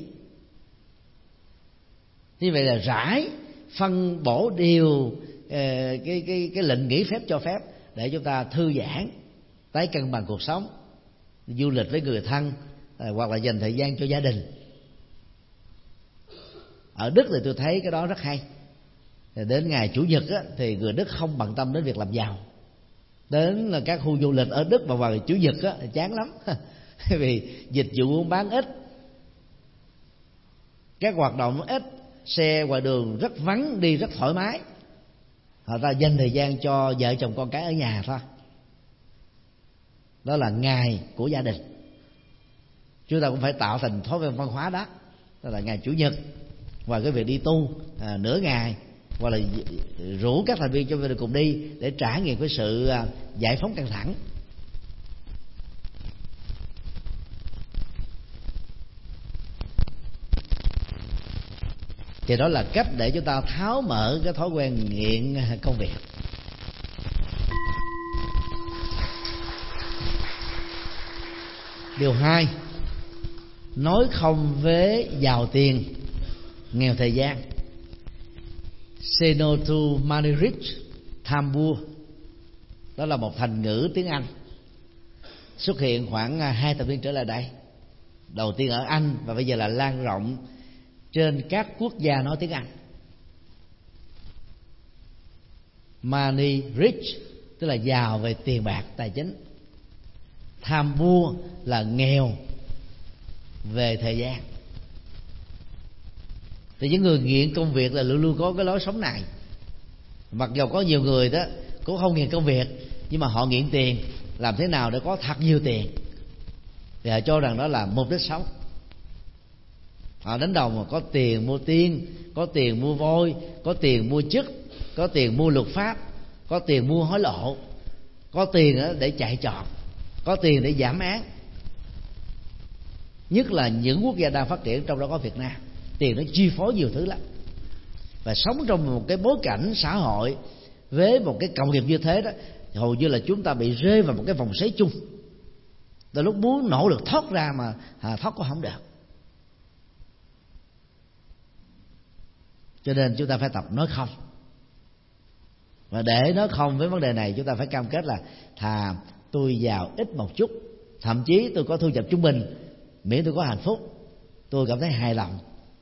Như vậy là rải phân bổ đều cái lệnh nghỉ phép cho phép để chúng ta thư giãn, tái cân bằng cuộc sống, du lịch với người thân, hoặc là dành thời gian cho gia đình. Ở Đức thì tôi thấy cái đó rất hay. Đến ngày chủ nhật á, thì người Đức không bận tâm đến việc làm giàu. Đến là các khu du lịch ở Đức mà vào ngày chủ nhật á, thì chán lắm vì dịch vụ buôn bán ít, các hoạt động ít, xe ngoài đường rất vắng, đi rất thoải mái. Họ ta dành thời gian cho vợ chồng con cái ở nhà thôi. Đó là ngày của gia đình. Chúng ta cũng phải tạo thành thói quen văn hóa đó. Đó là ngày chủ nhật, và cái việc đi tu nửa ngày, hoặc là rủ các thành viên cho gia đình cùng đi để trải nghiệm cái sự giải phóng căng thẳng. Thì đó là cách để chúng ta tháo mở cái thói quen nghiện công việc. Điều 2, nói không với giàu tiền, nghèo thời gian. Say no to money rich, time poor. Đó là một thành ngữ tiếng Anh xuất hiện khoảng 2 thập niên trở lại đây. Đầu tiên ở Anh và bây giờ là lan rộng trên các quốc gia nói tiếng Anh. Money rich tức là giàu về tiền bạc, tài chính. Time poor là nghèo về thời gian. Thì những người nghiện công việc là luôn luôn có cái lối sống này. Mặc dù có nhiều người đó cũng không nghiện công việc, nhưng mà họ nghiện tiền. Làm thế nào để có thật nhiều tiền thì họ cho rằng đó là mục đích sống. Họ đánh đồng mà có tiền mua tiên, có tiền mua voi, có tiền mua chức, có tiền mua luật pháp, có tiền mua hối lộ, có tiền để chạy trọt, có tiền để giảm án. Nhất là những quốc gia đang phát triển, trong đó có Việt Nam, tiền nó chi phối nhiều thứ lắm. Và sống trong một cái bối cảnh xã hội với một cái cộng nghiệp như thế đó, hầu như là chúng ta bị rơi vào một cái vòng xoáy chung. Tới lúc muốn nỗ lực thoát ra mà thoát cũng không được. Cho nên chúng ta phải tập nói không. Và để nói không với vấn đề này, chúng ta phải cam kết là thà tôi giàu ít một chút, thậm chí tôi có thu nhập trung bình, miễn tôi có hạnh phúc, tôi cảm thấy hài lòng.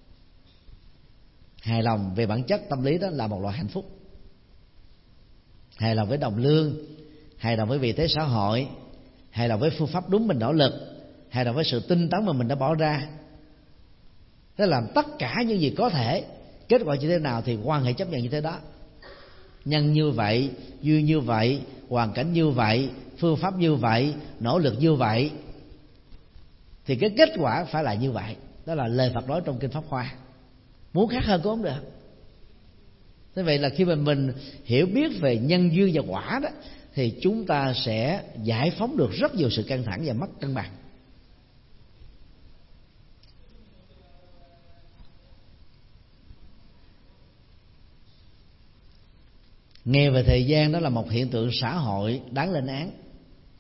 Hài lòng về bản chất tâm lý đó là một loại hạnh phúc. Hài lòng với đồng lương, hài lòng với vị thế xã hội, hài lòng với phương pháp đúng mình nỗ lực, hài lòng với sự tinh tấn mà mình đã bỏ ra. Thế làm tất cả những gì có thể, kết quả như thế nào thì quan hệ chấp nhận như thế đó. Nhân như vậy, duyên như vậy, hoàn cảnh như vậy, phương pháp như vậy, nỗ lực như vậy, thì cái kết quả phải là như vậy. Đó là lời Phật nói trong Kinh Pháp Hoa. Muốn khác hơn cũng không được. Thế vậy là khi mà mình hiểu biết về nhân duyên và quả đó, thì chúng ta sẽ giải phóng được rất nhiều sự căng thẳng và mất cân bằng. Nghèo về thời gian đó là một hiện tượng xã hội đáng lên án.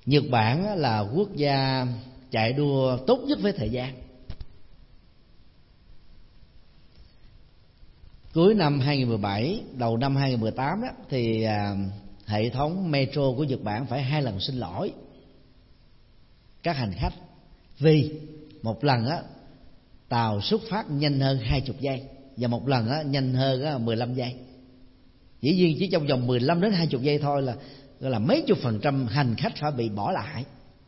Nhật Bản là quốc gia chạy đua tốt nhất với thời gian. Cuối năm 2017, đầu năm 2018 đó, thì hệ thống metro của Nhật Bản phải 2 lần xin lỗi các hành khách, vì một lần á tàu xuất phát nhanh hơn 20 giây và một lần á nhanh hơn 15 giây. Dĩ nhiên chỉ trong vòng 15 đến 20 giây thôi là gọi là mấy chục % hành khách phải bị bỏ lại.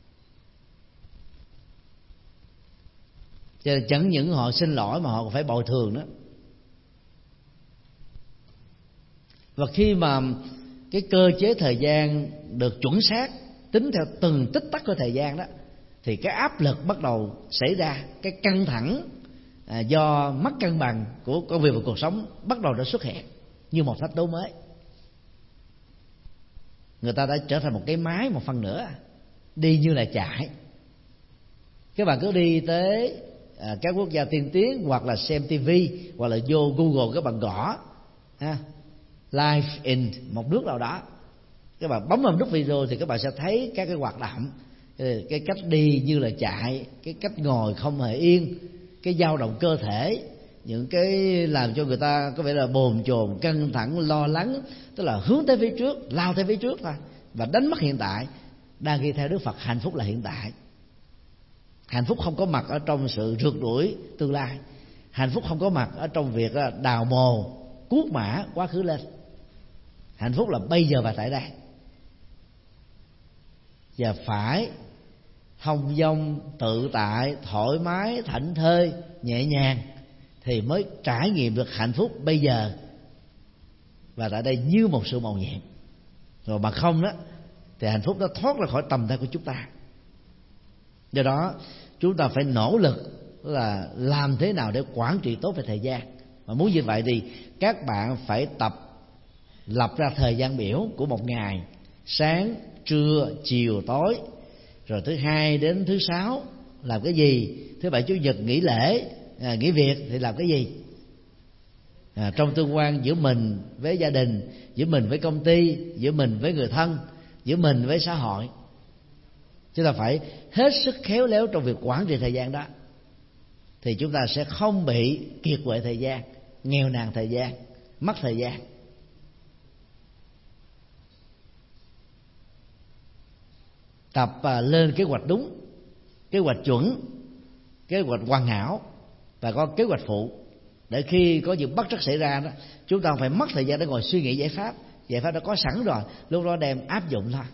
Cho nên chẳng những họ xin lỗi mà họ còn phải bồi thường đó. Và khi mà cái cơ chế thời gian được chuẩn xác, tính theo từng tích tắc của thời gian đó, thì cái áp lực bắt đầu xảy ra, cái căng thẳng do mất cân bằng của công việc và cuộc sống bắt đầu đã xuất hiện như một thách đố mới. Người ta đã trở thành một cái máy một phần nữa, đi như là chạy. Các bạn cứ đi tới các quốc gia tiên tiến, hoặc là xem TV, hoặc là vô Google các bạn gõ live in một nước nào đó, các bạn bấm vào nút video thì các bạn sẽ thấy các cái hoạt động, cái cách đi như là chạy, cái cách ngồi không hề yên, cái dao động cơ thể, những cái làm cho người ta có vẻ là bồn chồn, căng thẳng, lo lắng, tức là hướng tới phía trước, lao tới phía trước thôi, và đánh mất hiện tại. Đang ghi theo Đức Phật, hạnh phúc là hiện tại. Hạnh phúc không có mặt ở trong sự rượt đuổi tương lai. Hạnh phúc không có mặt ở trong việc đào mồ cuốc mã quá khứ lên. Hạnh phúc là bây giờ và tại đây, và phải thông dong, tự tại, thoải mái, thảnh thơi, nhẹ nhàng thì mới trải nghiệm được hạnh phúc bây giờ và tại đây như một sự mầu nhiệm. Rồi mà không đó thì hạnh phúc nó thoát ra khỏi tầm tay của chúng ta. Do đó chúng ta phải nỗ lực là làm thế nào để quản trị tốt về thời gian. Mà muốn như vậy thì các bạn phải lập ra thời gian biểu của một ngày: sáng, trưa, chiều, tối. Rồi thứ Hai đến thứ Sáu làm cái gì, thứ Bảy, Chủ nhật nghỉ lễ, nghỉ việc thì làm cái gì. Trong tương quan giữa mình với gia đình, giữa mình với công ty, giữa mình với người thân, giữa mình với xã hội, chúng ta phải hết sức khéo léo trong việc quản trị thời gian đó, thì chúng ta sẽ không bị kiệt quệ thời gian, nghèo nàn thời gian, mất thời gian. Tập lên kế hoạch đúng, kế hoạch chuẩn, kế hoạch hoàn hảo, và có kế hoạch phụ, để khi có những bất trắc xảy ra đó, chúng ta không phải mất thời gian để ngồi suy nghĩ giải pháp. Giải pháp đã có sẵn rồi, lúc đó đem áp dụng thôi.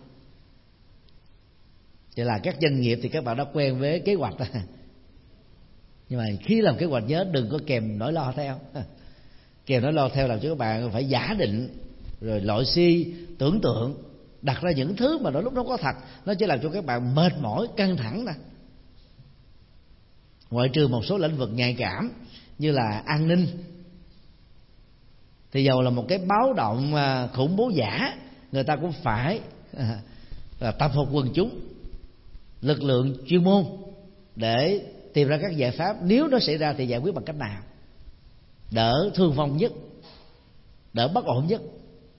Vậy là các doanh nghiệp thì các bạn đã quen với kế hoạch rồi. Nhưng mà khi làm kế hoạch nhớ đừng có kèm nỗi lo theo. Kèm nỗi lo theo làm cho các bạn phải giả định, rồi lội suy, tưởng tượng, đặt ra những thứ mà lúc đó có thật, nó chỉ làm cho các bạn mệt mỏi, căng thẳng nè. Ngoại trừ một số lĩnh vực nhạy cảm như là an ninh, thì dầu là một cái báo động khủng bố giả, người ta cũng phải tập hợp quần chúng, lực lượng chuyên môn để tìm ra các giải pháp. Nếu nó xảy ra thì giải quyết bằng cách nào đỡ thương vong nhất, đỡ bất ổn nhất.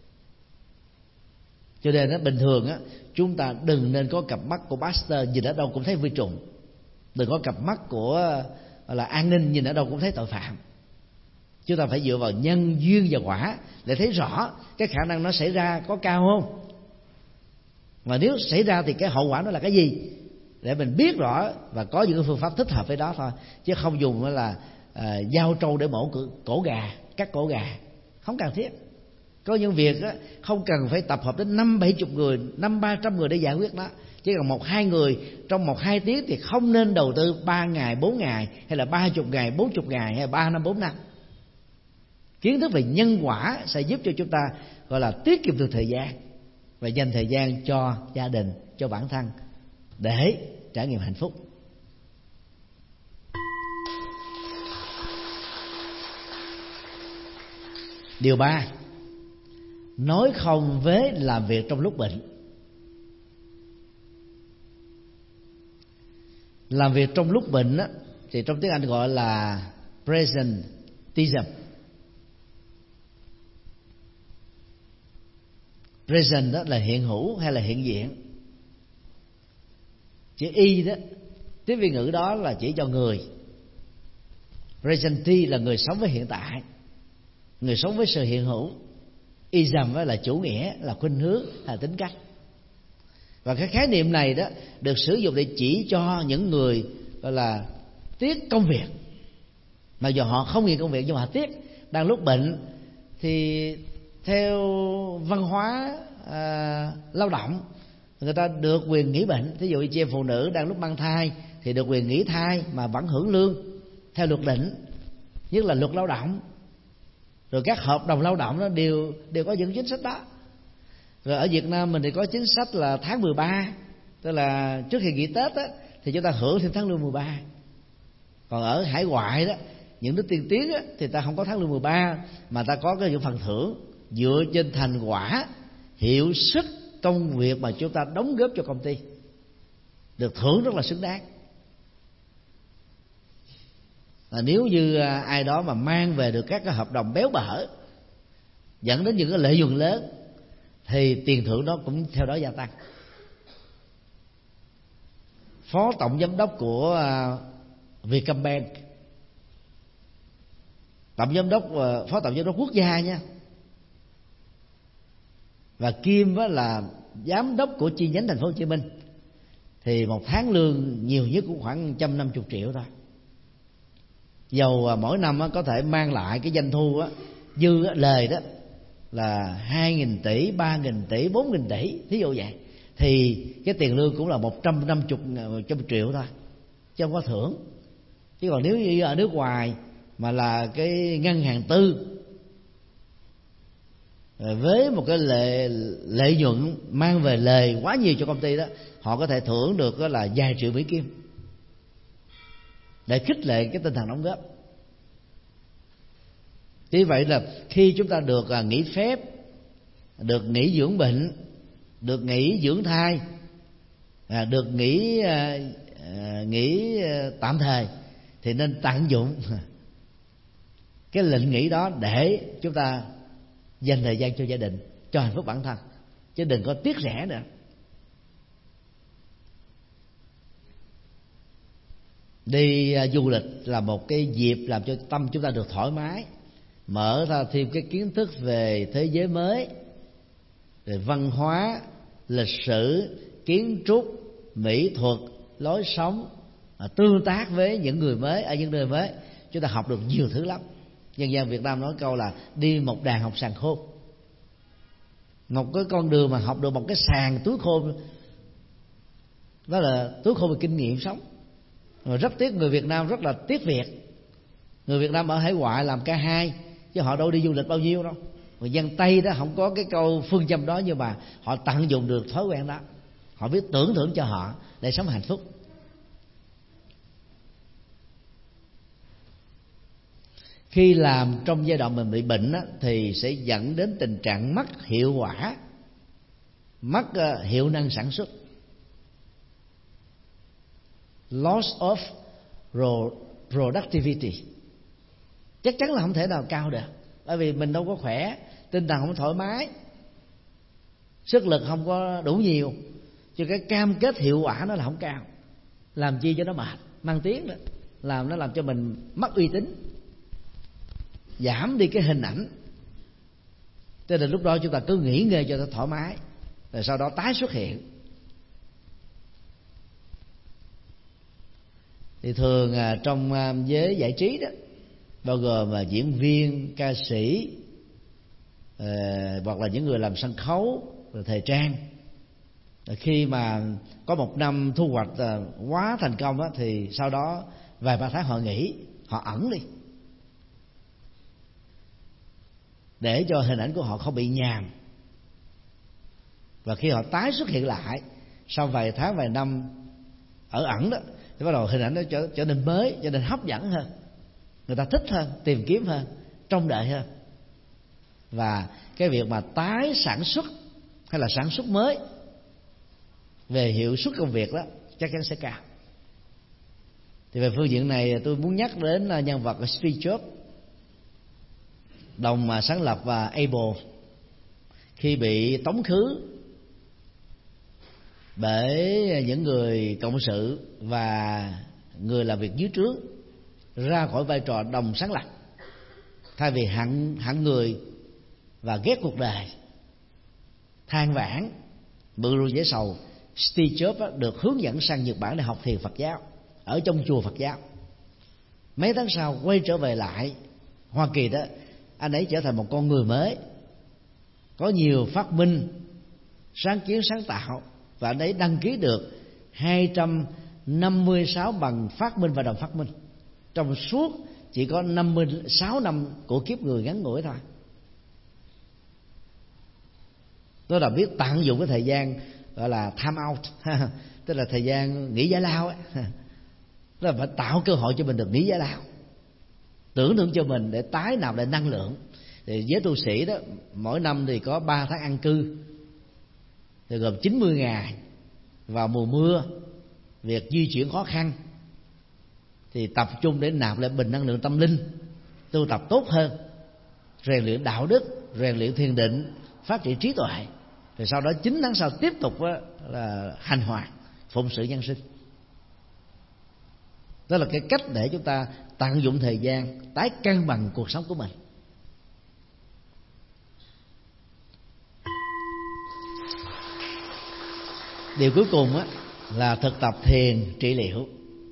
Cho nên bình thường chúng ta đừng nên có cặp mắt của Pasteur nhìn ở đâu cũng thấy vi trùng, đừng có cặp mắt của là an ninh nhìn ở đâu cũng thấy tội phạm. Chúng ta phải dựa vào nhân duyên và quả để thấy rõ cái khả năng nó xảy ra có cao không, mà nếu xảy ra thì cái hậu quả nó là cái gì, để mình biết rõ và có những phương pháp thích hợp với đó thôi. Chứ không dùng là dao trâu để mổ cổ gà, cắt cổ gà, không cần thiết. Có những việc không cần phải tập hợp đến 50-70 người, 200-300 người để giải quyết nó. Chỉ cần 1-2 người trong 1-2 tiếng thì không nên đầu tư 3 ngày 4 ngày, hay là 30 ngày 40 ngày, hay là 3 năm 4 năm. Kiến thức về nhân quả sẽ giúp cho chúng ta gọi là tiết kiệm được thời gian và dành thời gian cho gia đình, cho bản thân để trải nghiệm hạnh phúc. Điều 3, nói không với làm việc trong lúc bệnh. Làm việc trong lúc bệnh á, thì trong tiếng Anh gọi là presentism. Present đó là hiện hữu hay là hiện diện. Chữ y đó, tiếng Việt ngữ đó là chỉ cho người. Presenti là người sống với hiện tại, người sống với sự hiện hữu. Ism là chủ nghĩa, là khuynh hướng, là tính cách. Và cái khái niệm này đó được sử dụng để chỉ cho những người gọi là tiếc công việc, mặc dù họ không nghiện công việc nhưng mà họ tiếc. Đang lúc bệnh thì theo văn hóa lao động, người ta được quyền nghỉ bệnh. Ví dụ như chị em phụ nữ đang lúc mang thai thì được quyền nghỉ thai mà vẫn hưởng lương theo luật định, nhất là luật lao động. Rồi các hợp đồng lao động nó đều có những chính sách đó. Rồi ở Việt Nam mình thì có chính sách là tháng 13, tức là trước khi nghỉ Tết á, thì chúng ta hưởng thêm tháng lương 13. Còn ở hải ngoại đó, những nước tiên tiến á, thì ta không có tháng lương 13, mà ta có cái những phần thưởng dựa trên thành quả, hiệu suất công việc mà chúng ta đóng góp cho công ty, được thưởng rất là xứng đáng. Nếu như ai đó mà mang về được các cái hợp đồng béo bở dẫn đến những cái lợi nhuận lớn thì tiền thưởng đó cũng theo đó gia tăng. Phó tổng giám đốc của Vietcombank, tổng giám đốc, phó tổng giám đốc quốc gia nha, và kiêm là giám đốc của chi nhánh thành phố Hồ Chí Minh, thì một tháng lương nhiều nhất cũng khoảng 150 triệu thôi. Dầu mỗi năm có thể mang lại cái doanh thu dư lời đó là 2.000 tỷ, 3.000 tỷ, 4.000 tỷ, thí dụ vậy, thì cái tiền lương cũng là 150 triệu thôi, chứ không có thưởng. Chứ còn nếu như ở nước ngoài mà là cái ngân hàng tư với một cái lợi nhuận mang về lời quá nhiều cho công ty đó, họ có thể thưởng được là vài triệu Mỹ Kim để khích lệ cái tinh thần đóng góp. Vì vậy là khi chúng ta được nghỉ phép, được nghỉ dưỡng bệnh, được nghỉ dưỡng thai, được nghỉ tạm thời, thì nên tận dụng cái lệnh nghỉ đó để chúng ta dành thời gian cho gia đình, cho hạnh phúc bản thân, chứ đừng có tiếc rẻ nữa. Đi du lịch là một cái dịp làm cho tâm chúng ta được thoải mái, mở ra thêm cái kiến thức về thế giới mới, về văn hóa, lịch sử, kiến trúc, mỹ thuật, lối sống, tương tác với những người mới ở những nơi mới. Chúng ta học được nhiều thứ lắm. Dân gian Việt Nam nói câu là đi một đàn học sàn khôn. Một cái con đường mà học được một cái sàn túi khôn, đó là túi khôn về kinh nghiệm sống. Rồi rất tiếc người Việt Nam rất là tiếc việc. Người Việt Nam ở hải ngoại làm ca 2 chứ họ đâu đi du lịch bao nhiêu đâu. Người dân Tây đó không có cái câu phương châm đó, nhưng mà họ tận dụng được thói quen đó. Họ biết tưởng thưởng cho họ để sống hạnh phúc. Khi làm trong giai đoạn mình bị bệnh á, thì sẽ dẫn đến tình trạng mất hiệu quả, mất hiệu năng sản xuất, loss of productivity. Chắc chắn là không thể nào cao được, bởi vì mình đâu có khỏe, tinh thần không thoải mái, sức lực không có đủ nhiều, cho cái cam kết hiệu quả nó là không cao. Làm chi cho nó mệt, mang tiếng đó, làm nó làm cho mình mất uy tín, giảm đi cái hình ảnh. Cho nên lúc đó chúng ta cứ nghỉ ngơi cho nó thoải mái, rồi sau đó tái xuất hiện. Thì thường trong giới giải trí đó, bao gồm diễn viên, ca sĩ, hoặc là những người làm sân khấu, rồi thời trang, khi mà có một năm thu hoạch quá thành công đó, thì sau đó vài ba tháng họ nghỉ, họ ẩn đi, để cho hình ảnh của họ không bị nhàm. Và khi họ tái xuất hiện lại sau vài tháng vài năm ở ẩn đó, thì bắt đầu hình ảnh nó trở nên mới, trở nên hấp dẫn hơn, người ta thích hơn, tìm kiếm hơn, trông đợi hơn. Và cái việc mà tái sản xuất hay là sản xuất mới về hiệu suất công việc đó chắc chắn sẽ cao. Thì về phương diện này tôi muốn nhắc đến nhân vật Steve Jobs, đồng sáng lập và Apple. Khi bị tống khứ bởi những người cộng sự và người làm việc dưới trướng ra khỏi vai trò đồng sáng lập, thay vì hận người và ghét cuộc đời, than vãn, bự rượu dễ sầu. Steve Jobs được hướng dẫn sang Nhật Bản để học thiền Phật giáo ở trong chùa Phật giáo. Mấy tháng sau quay trở về lại Hoa Kỳ đó, anh ấy trở thành một con người mới, có nhiều phát minh, sáng kiến, sáng tạo, và anh ấy đăng ký được 256 bằng phát minh và đồng phát minh trong suốt chỉ có 56 năm của kiếp người ngắn ngủi thôi. Tôi đã biết tận dụng cái thời gian gọi là time out tức là thời gian nghỉ giải lao ấy. Tức là phải tạo cơ hội cho mình được nghỉ giải lao, tưởng tượng cho mình để tái nạp lại năng lượng. Thì với tu sĩ đó, mỗi năm thì có 3 tháng an cư, thì gồm 90 ngày. Vào mùa mưa, việc di chuyển khó khăn, thì tập trung để nạp lại bình năng lượng tâm linh, tu tập tốt hơn, rèn luyện đạo đức, rèn luyện thiền định, phát triển trí tuệ. Rồi sau đó 9 tháng sau tiếp tục là hành hoạt, phụng sự nhân sinh. Đó là cái cách để chúng ta tận dụng thời gian, tái cân bằng cuộc sống của mình. Điều cuối cùng là thực tập thiền trị liệu.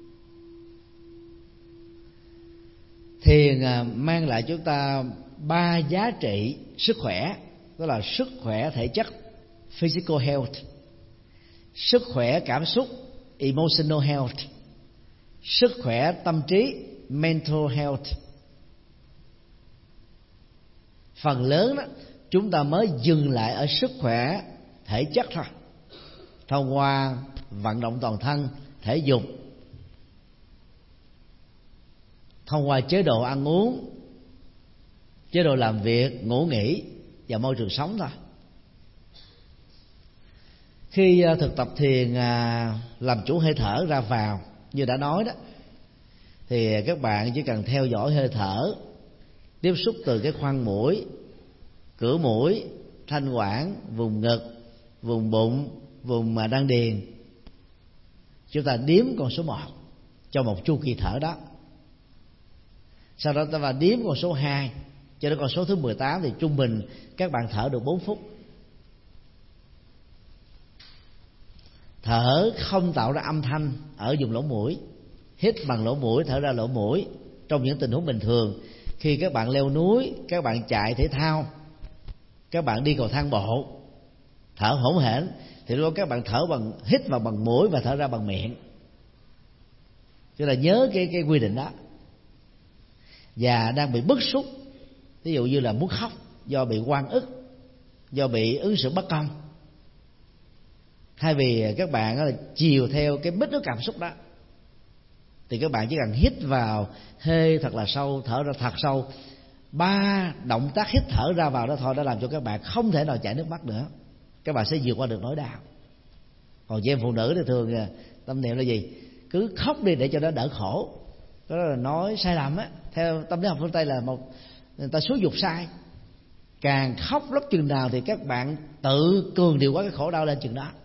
Thiền mang lại chúng ta 3 giá trị sức khỏe, đó là sức khỏe thể chất, physical health, sức khỏe cảm xúc, emotional health, sức khỏe tâm trí, mental health. Phần lớn đó, chúng ta mới dừng lại ở sức khỏe thể chất thôi, thông qua vận động toàn thân, thể dục, thông qua chế độ ăn uống, chế độ làm việc, ngủ nghỉ và môi trường sống thôi. Khi thực tập thiền làm chủ hơi thở ra vào như đã nói đó, thì các bạn chỉ cần theo dõi hơi thở, tiếp xúc từ cái khoang mũi, cửa mũi, thanh quản, vùng ngực, vùng bụng, vùng đan điền. Chúng ta đếm con số 1 cho một chu kỳ thở đó. Sau đó ta vào đếm con số 2 cho đến con số thứ 18, thì trung bình các bạn thở được 4 phút. Thở không tạo ra âm thanh ở vùng lỗ mũi, hít bằng lỗ mũi, thở ra lỗ mũi. Trong những tình huống bình thường, khi các bạn leo núi, các bạn chạy thể thao, các bạn đi cầu thang bộ, thở hổn hển, thì lúc đó các bạn thở bằng hít vào bằng mũi và thở ra bằng miệng. Chúng ta nhớ cái quy định đó. Và đang bị bức xúc, ví dụ như là muốn khóc do bị oan ức, do bị ứng xử bất công, thay vì các bạn chiều theo cái bích nước cảm xúc đó, thì các bạn chỉ cần hít vào hơi thật là sâu, thở ra thật sâu. 3 động tác hít thở ra vào đó thôi đã làm cho các bạn không thể nào chảy nước mắt nữa. Các bạn sẽ vượt qua được nỗi đau. Còn chị em phụ nữ thì thường tâm niệm là gì? Cứ khóc đi để cho nó đỡ khổ. Đó là nói sai lầm á. Theo tâm lý học phương Tây là người ta xúi dục sai. Càng khóc lúc chừng nào thì các bạn tự cường điều quá cái khổ đau lên chừng đó.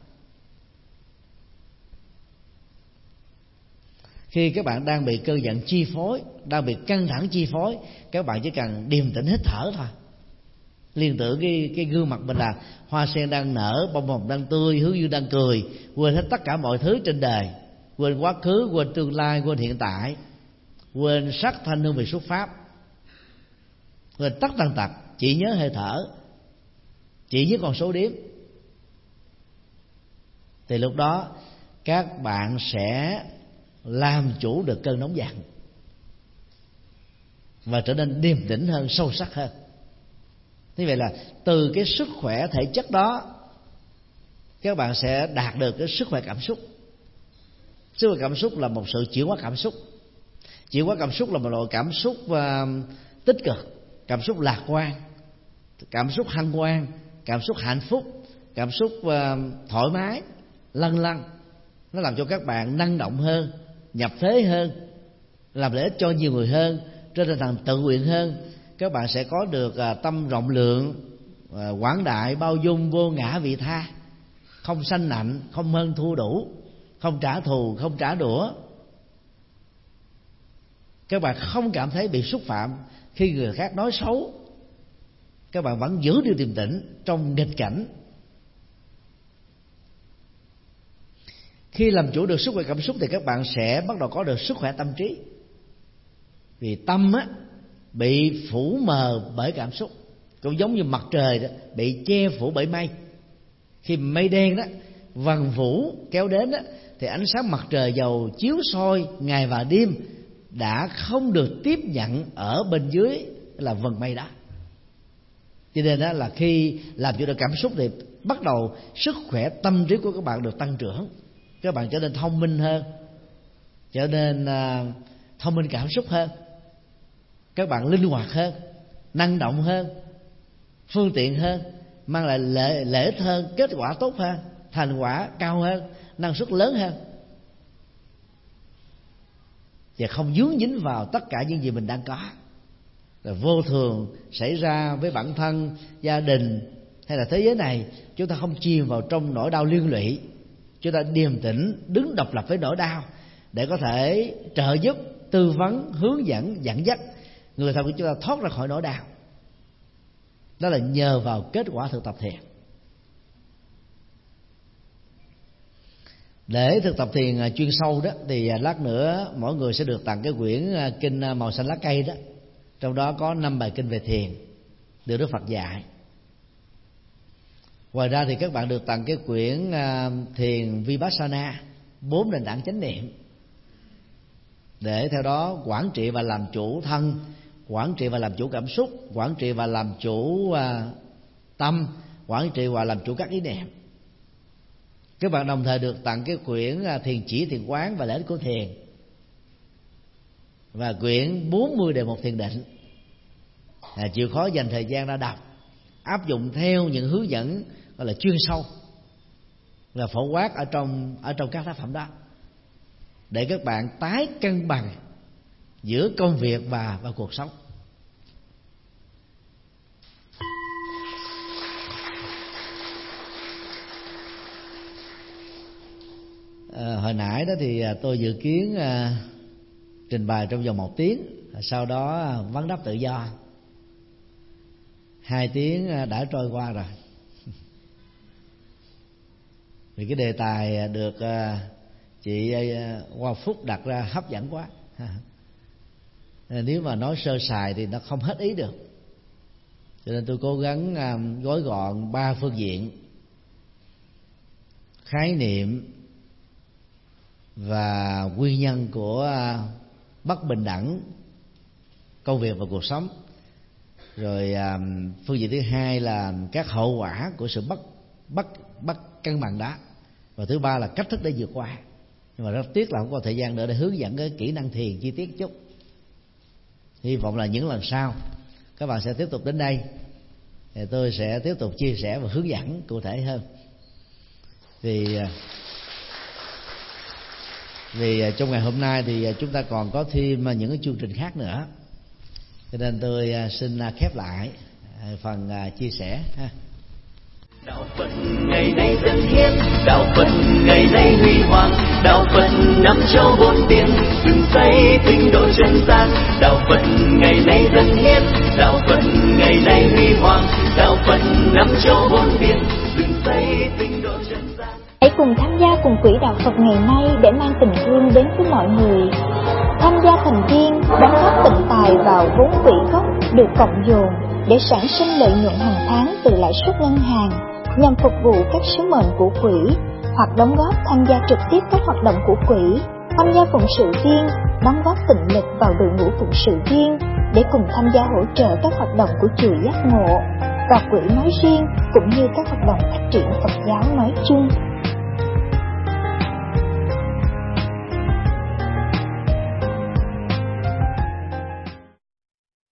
Khi các bạn đang bị cơn giận chi phối, đang bị căng thẳng chi phối, các bạn chỉ cần điềm tĩnh hít thở thôi. Liên tưởng cái gương mặt mình là hoa sen đang nở, bông hồng đang tươi, hướng dương đang cười, quên hết tất cả mọi thứ trên đời, quên quá khứ, quên tương lai, quên hiện tại, quên sắc thanh hương vị xuất pháp, quên tất tần tật, chỉ nhớ hơi thở, chỉ nhớ con số đếm. Thì lúc đó các bạn sẽ làm chủ được cơn nóng giận và trở nên điềm tĩnh hơn, sâu sắc hơn. Như vậy là từ cái sức khỏe thể chất đó, các bạn sẽ đạt được cái sức khỏe cảm xúc. Sức khỏe cảm xúc là một sự chuyển hóa cảm xúc. Chuyển hóa cảm xúc là một loại cảm xúc tích cực, cảm xúc lạc quan, cảm xúc hân hoan, cảm xúc hạnh phúc, cảm xúc thoải mái, lân lân. Nó làm cho các bạn năng động hơn, nhập thế hơn, làm lợi ích cho nhiều người hơn, trên tinh thần tự nguyện hơn. Các bạn sẽ có được tâm rộng lượng, quảng đại, bao dung, vô ngã vị tha, không sanh nạnh, không hơn thua đủ, không trả thù, không trả đũa. Các bạn không cảm thấy bị xúc phạm khi người khác nói xấu. Các bạn vẫn giữ được điềm tĩnh trong nghịch cảnh. Khi làm chủ được sức khỏe cảm xúc thì các bạn sẽ bắt đầu có được sức khỏe tâm trí. Vì tâm á, bị phủ mờ bởi cảm xúc, cũng giống như mặt trời đó, bị che phủ bởi mây. Khi mây đen đó vần vũ kéo đến đó, thì ánh sáng mặt trời dầu chiếu soi ngày và đêm đã không được tiếp nhận ở bên dưới là vần mây đó. Cho nên đó là khi làm chủ được cảm xúc thì bắt đầu sức khỏe tâm trí của các bạn được tăng trưởng. Các bạn trở nên thông minh hơn, trở nên thông minh cảm xúc hơn, các bạn linh hoạt hơn, năng động hơn, phương tiện hơn, mang lại lợi ích hơn, kết quả tốt hơn, thành quả cao hơn, năng suất lớn hơn, và không dướng dính vào tất cả những gì mình đang có. Rồi vô thường xảy ra với bản thân, gia đình hay là thế giới này, chúng ta không chìm vào trong nỗi đau liên lụy. Chúng ta điềm tĩnh đứng độc lập với nỗi đau để có thể trợ giúp, tư vấn, hướng dẫn, dẫn dắt người thân của chúng ta thoát ra khỏi nỗi đau. Đó là nhờ vào kết quả thực tập thiền. Để thực tập thiền chuyên sâu đó thì lát nữa mỗi người sẽ được tặng cái quyển kinh màu xanh lá cây đó, trong đó có 5 bài kinh về thiền được Đức Phật dạy. Ngoài ra thì các bạn được tặng cái quyển thiền Vipassana, 4 nền tảng chánh niệm, để theo đó quản trị và làm chủ thân, quản trị và làm chủ cảm xúc, quản trị và làm chủ tâm, quản trị và làm chủ các ý niệm. Các bạn đồng thời được tặng cái quyển thiền chỉ, thiền quán và lợi ích của thiền, và quyển 40 đề mục thiền định. Chịu khó dành thời gian ra đọc, áp dụng theo những hướng dẫn gọi là chuyên sâu và phổ quát ở trong các tác phẩm đó, để các bạn tái cân bằng giữa công việc và cuộc sống. Hồi nãy đó thì tôi dự kiến trình bày trong vòng 1 tiếng, sau đó vấn đáp tự do. 2 tiếng đã trôi qua rồi. Vì cái đề tài được chị Hoa Phúc đặt ra hấp dẫn quá. Nếu mà nói sơ sài thì nó không hết ý được. Cho nên tôi cố gắng gói gọn 3 phương diện: khái niệm và nguyên nhân của bất bình đẳng công việc và cuộc sống, rồi phương diện thứ hai là các hậu quả của sự bất cân bằng đó, và thứ ba là cách thức để vượt qua. Nhưng mà rất tiếc là không có thời gian nữa để hướng dẫn cái kỹ năng thiền chi tiết chút. Hy vọng là những lần sau các bạn sẽ tiếp tục đến đây thì tôi sẽ tiếp tục chia sẻ và hướng dẫn cụ thể hơn. Vì trong ngày hôm nay thì chúng ta còn có thêm những cái chương trình khác nữa, cho nên tôi xin khép lại phần chia sẻ ha. Đạo Phật ngày nay dân hiến, đạo Phật ngày nay huy hoàng, đạo Phật năm châu bốn biển, dựng xây tinh độ chân gian. Đạo Phật ngày nay dân hiến, đạo Phật ngày nay huy hoàng, đạo Phật năm châu bốn biển, dựng xây tinh độ chân gian. Hãy cùng tham gia cùng quỹ đạo Phật ngày nay để mang tình thương đến với mọi người. Tham gia thành viên đóng góp tịnh tài vào vốn quỹ gốc được cộng dồn để sản sinh lợi nhuận hàng tháng từ lãi suất ngân hàng nhằm phục vụ các sứ mệnh của quỹ, hoặc đóng góp tham gia trực tiếp các hoạt động của quỹ, tham gia phụng sự viên, đóng góp tịnh lực vào đội ngũ phụng sự viên để cùng tham gia hỗ trợ các hoạt động của chùa Giác Ngộ và quỹ nói riêng, cũng như các hoạt động phát triển Phật giáo nói chung.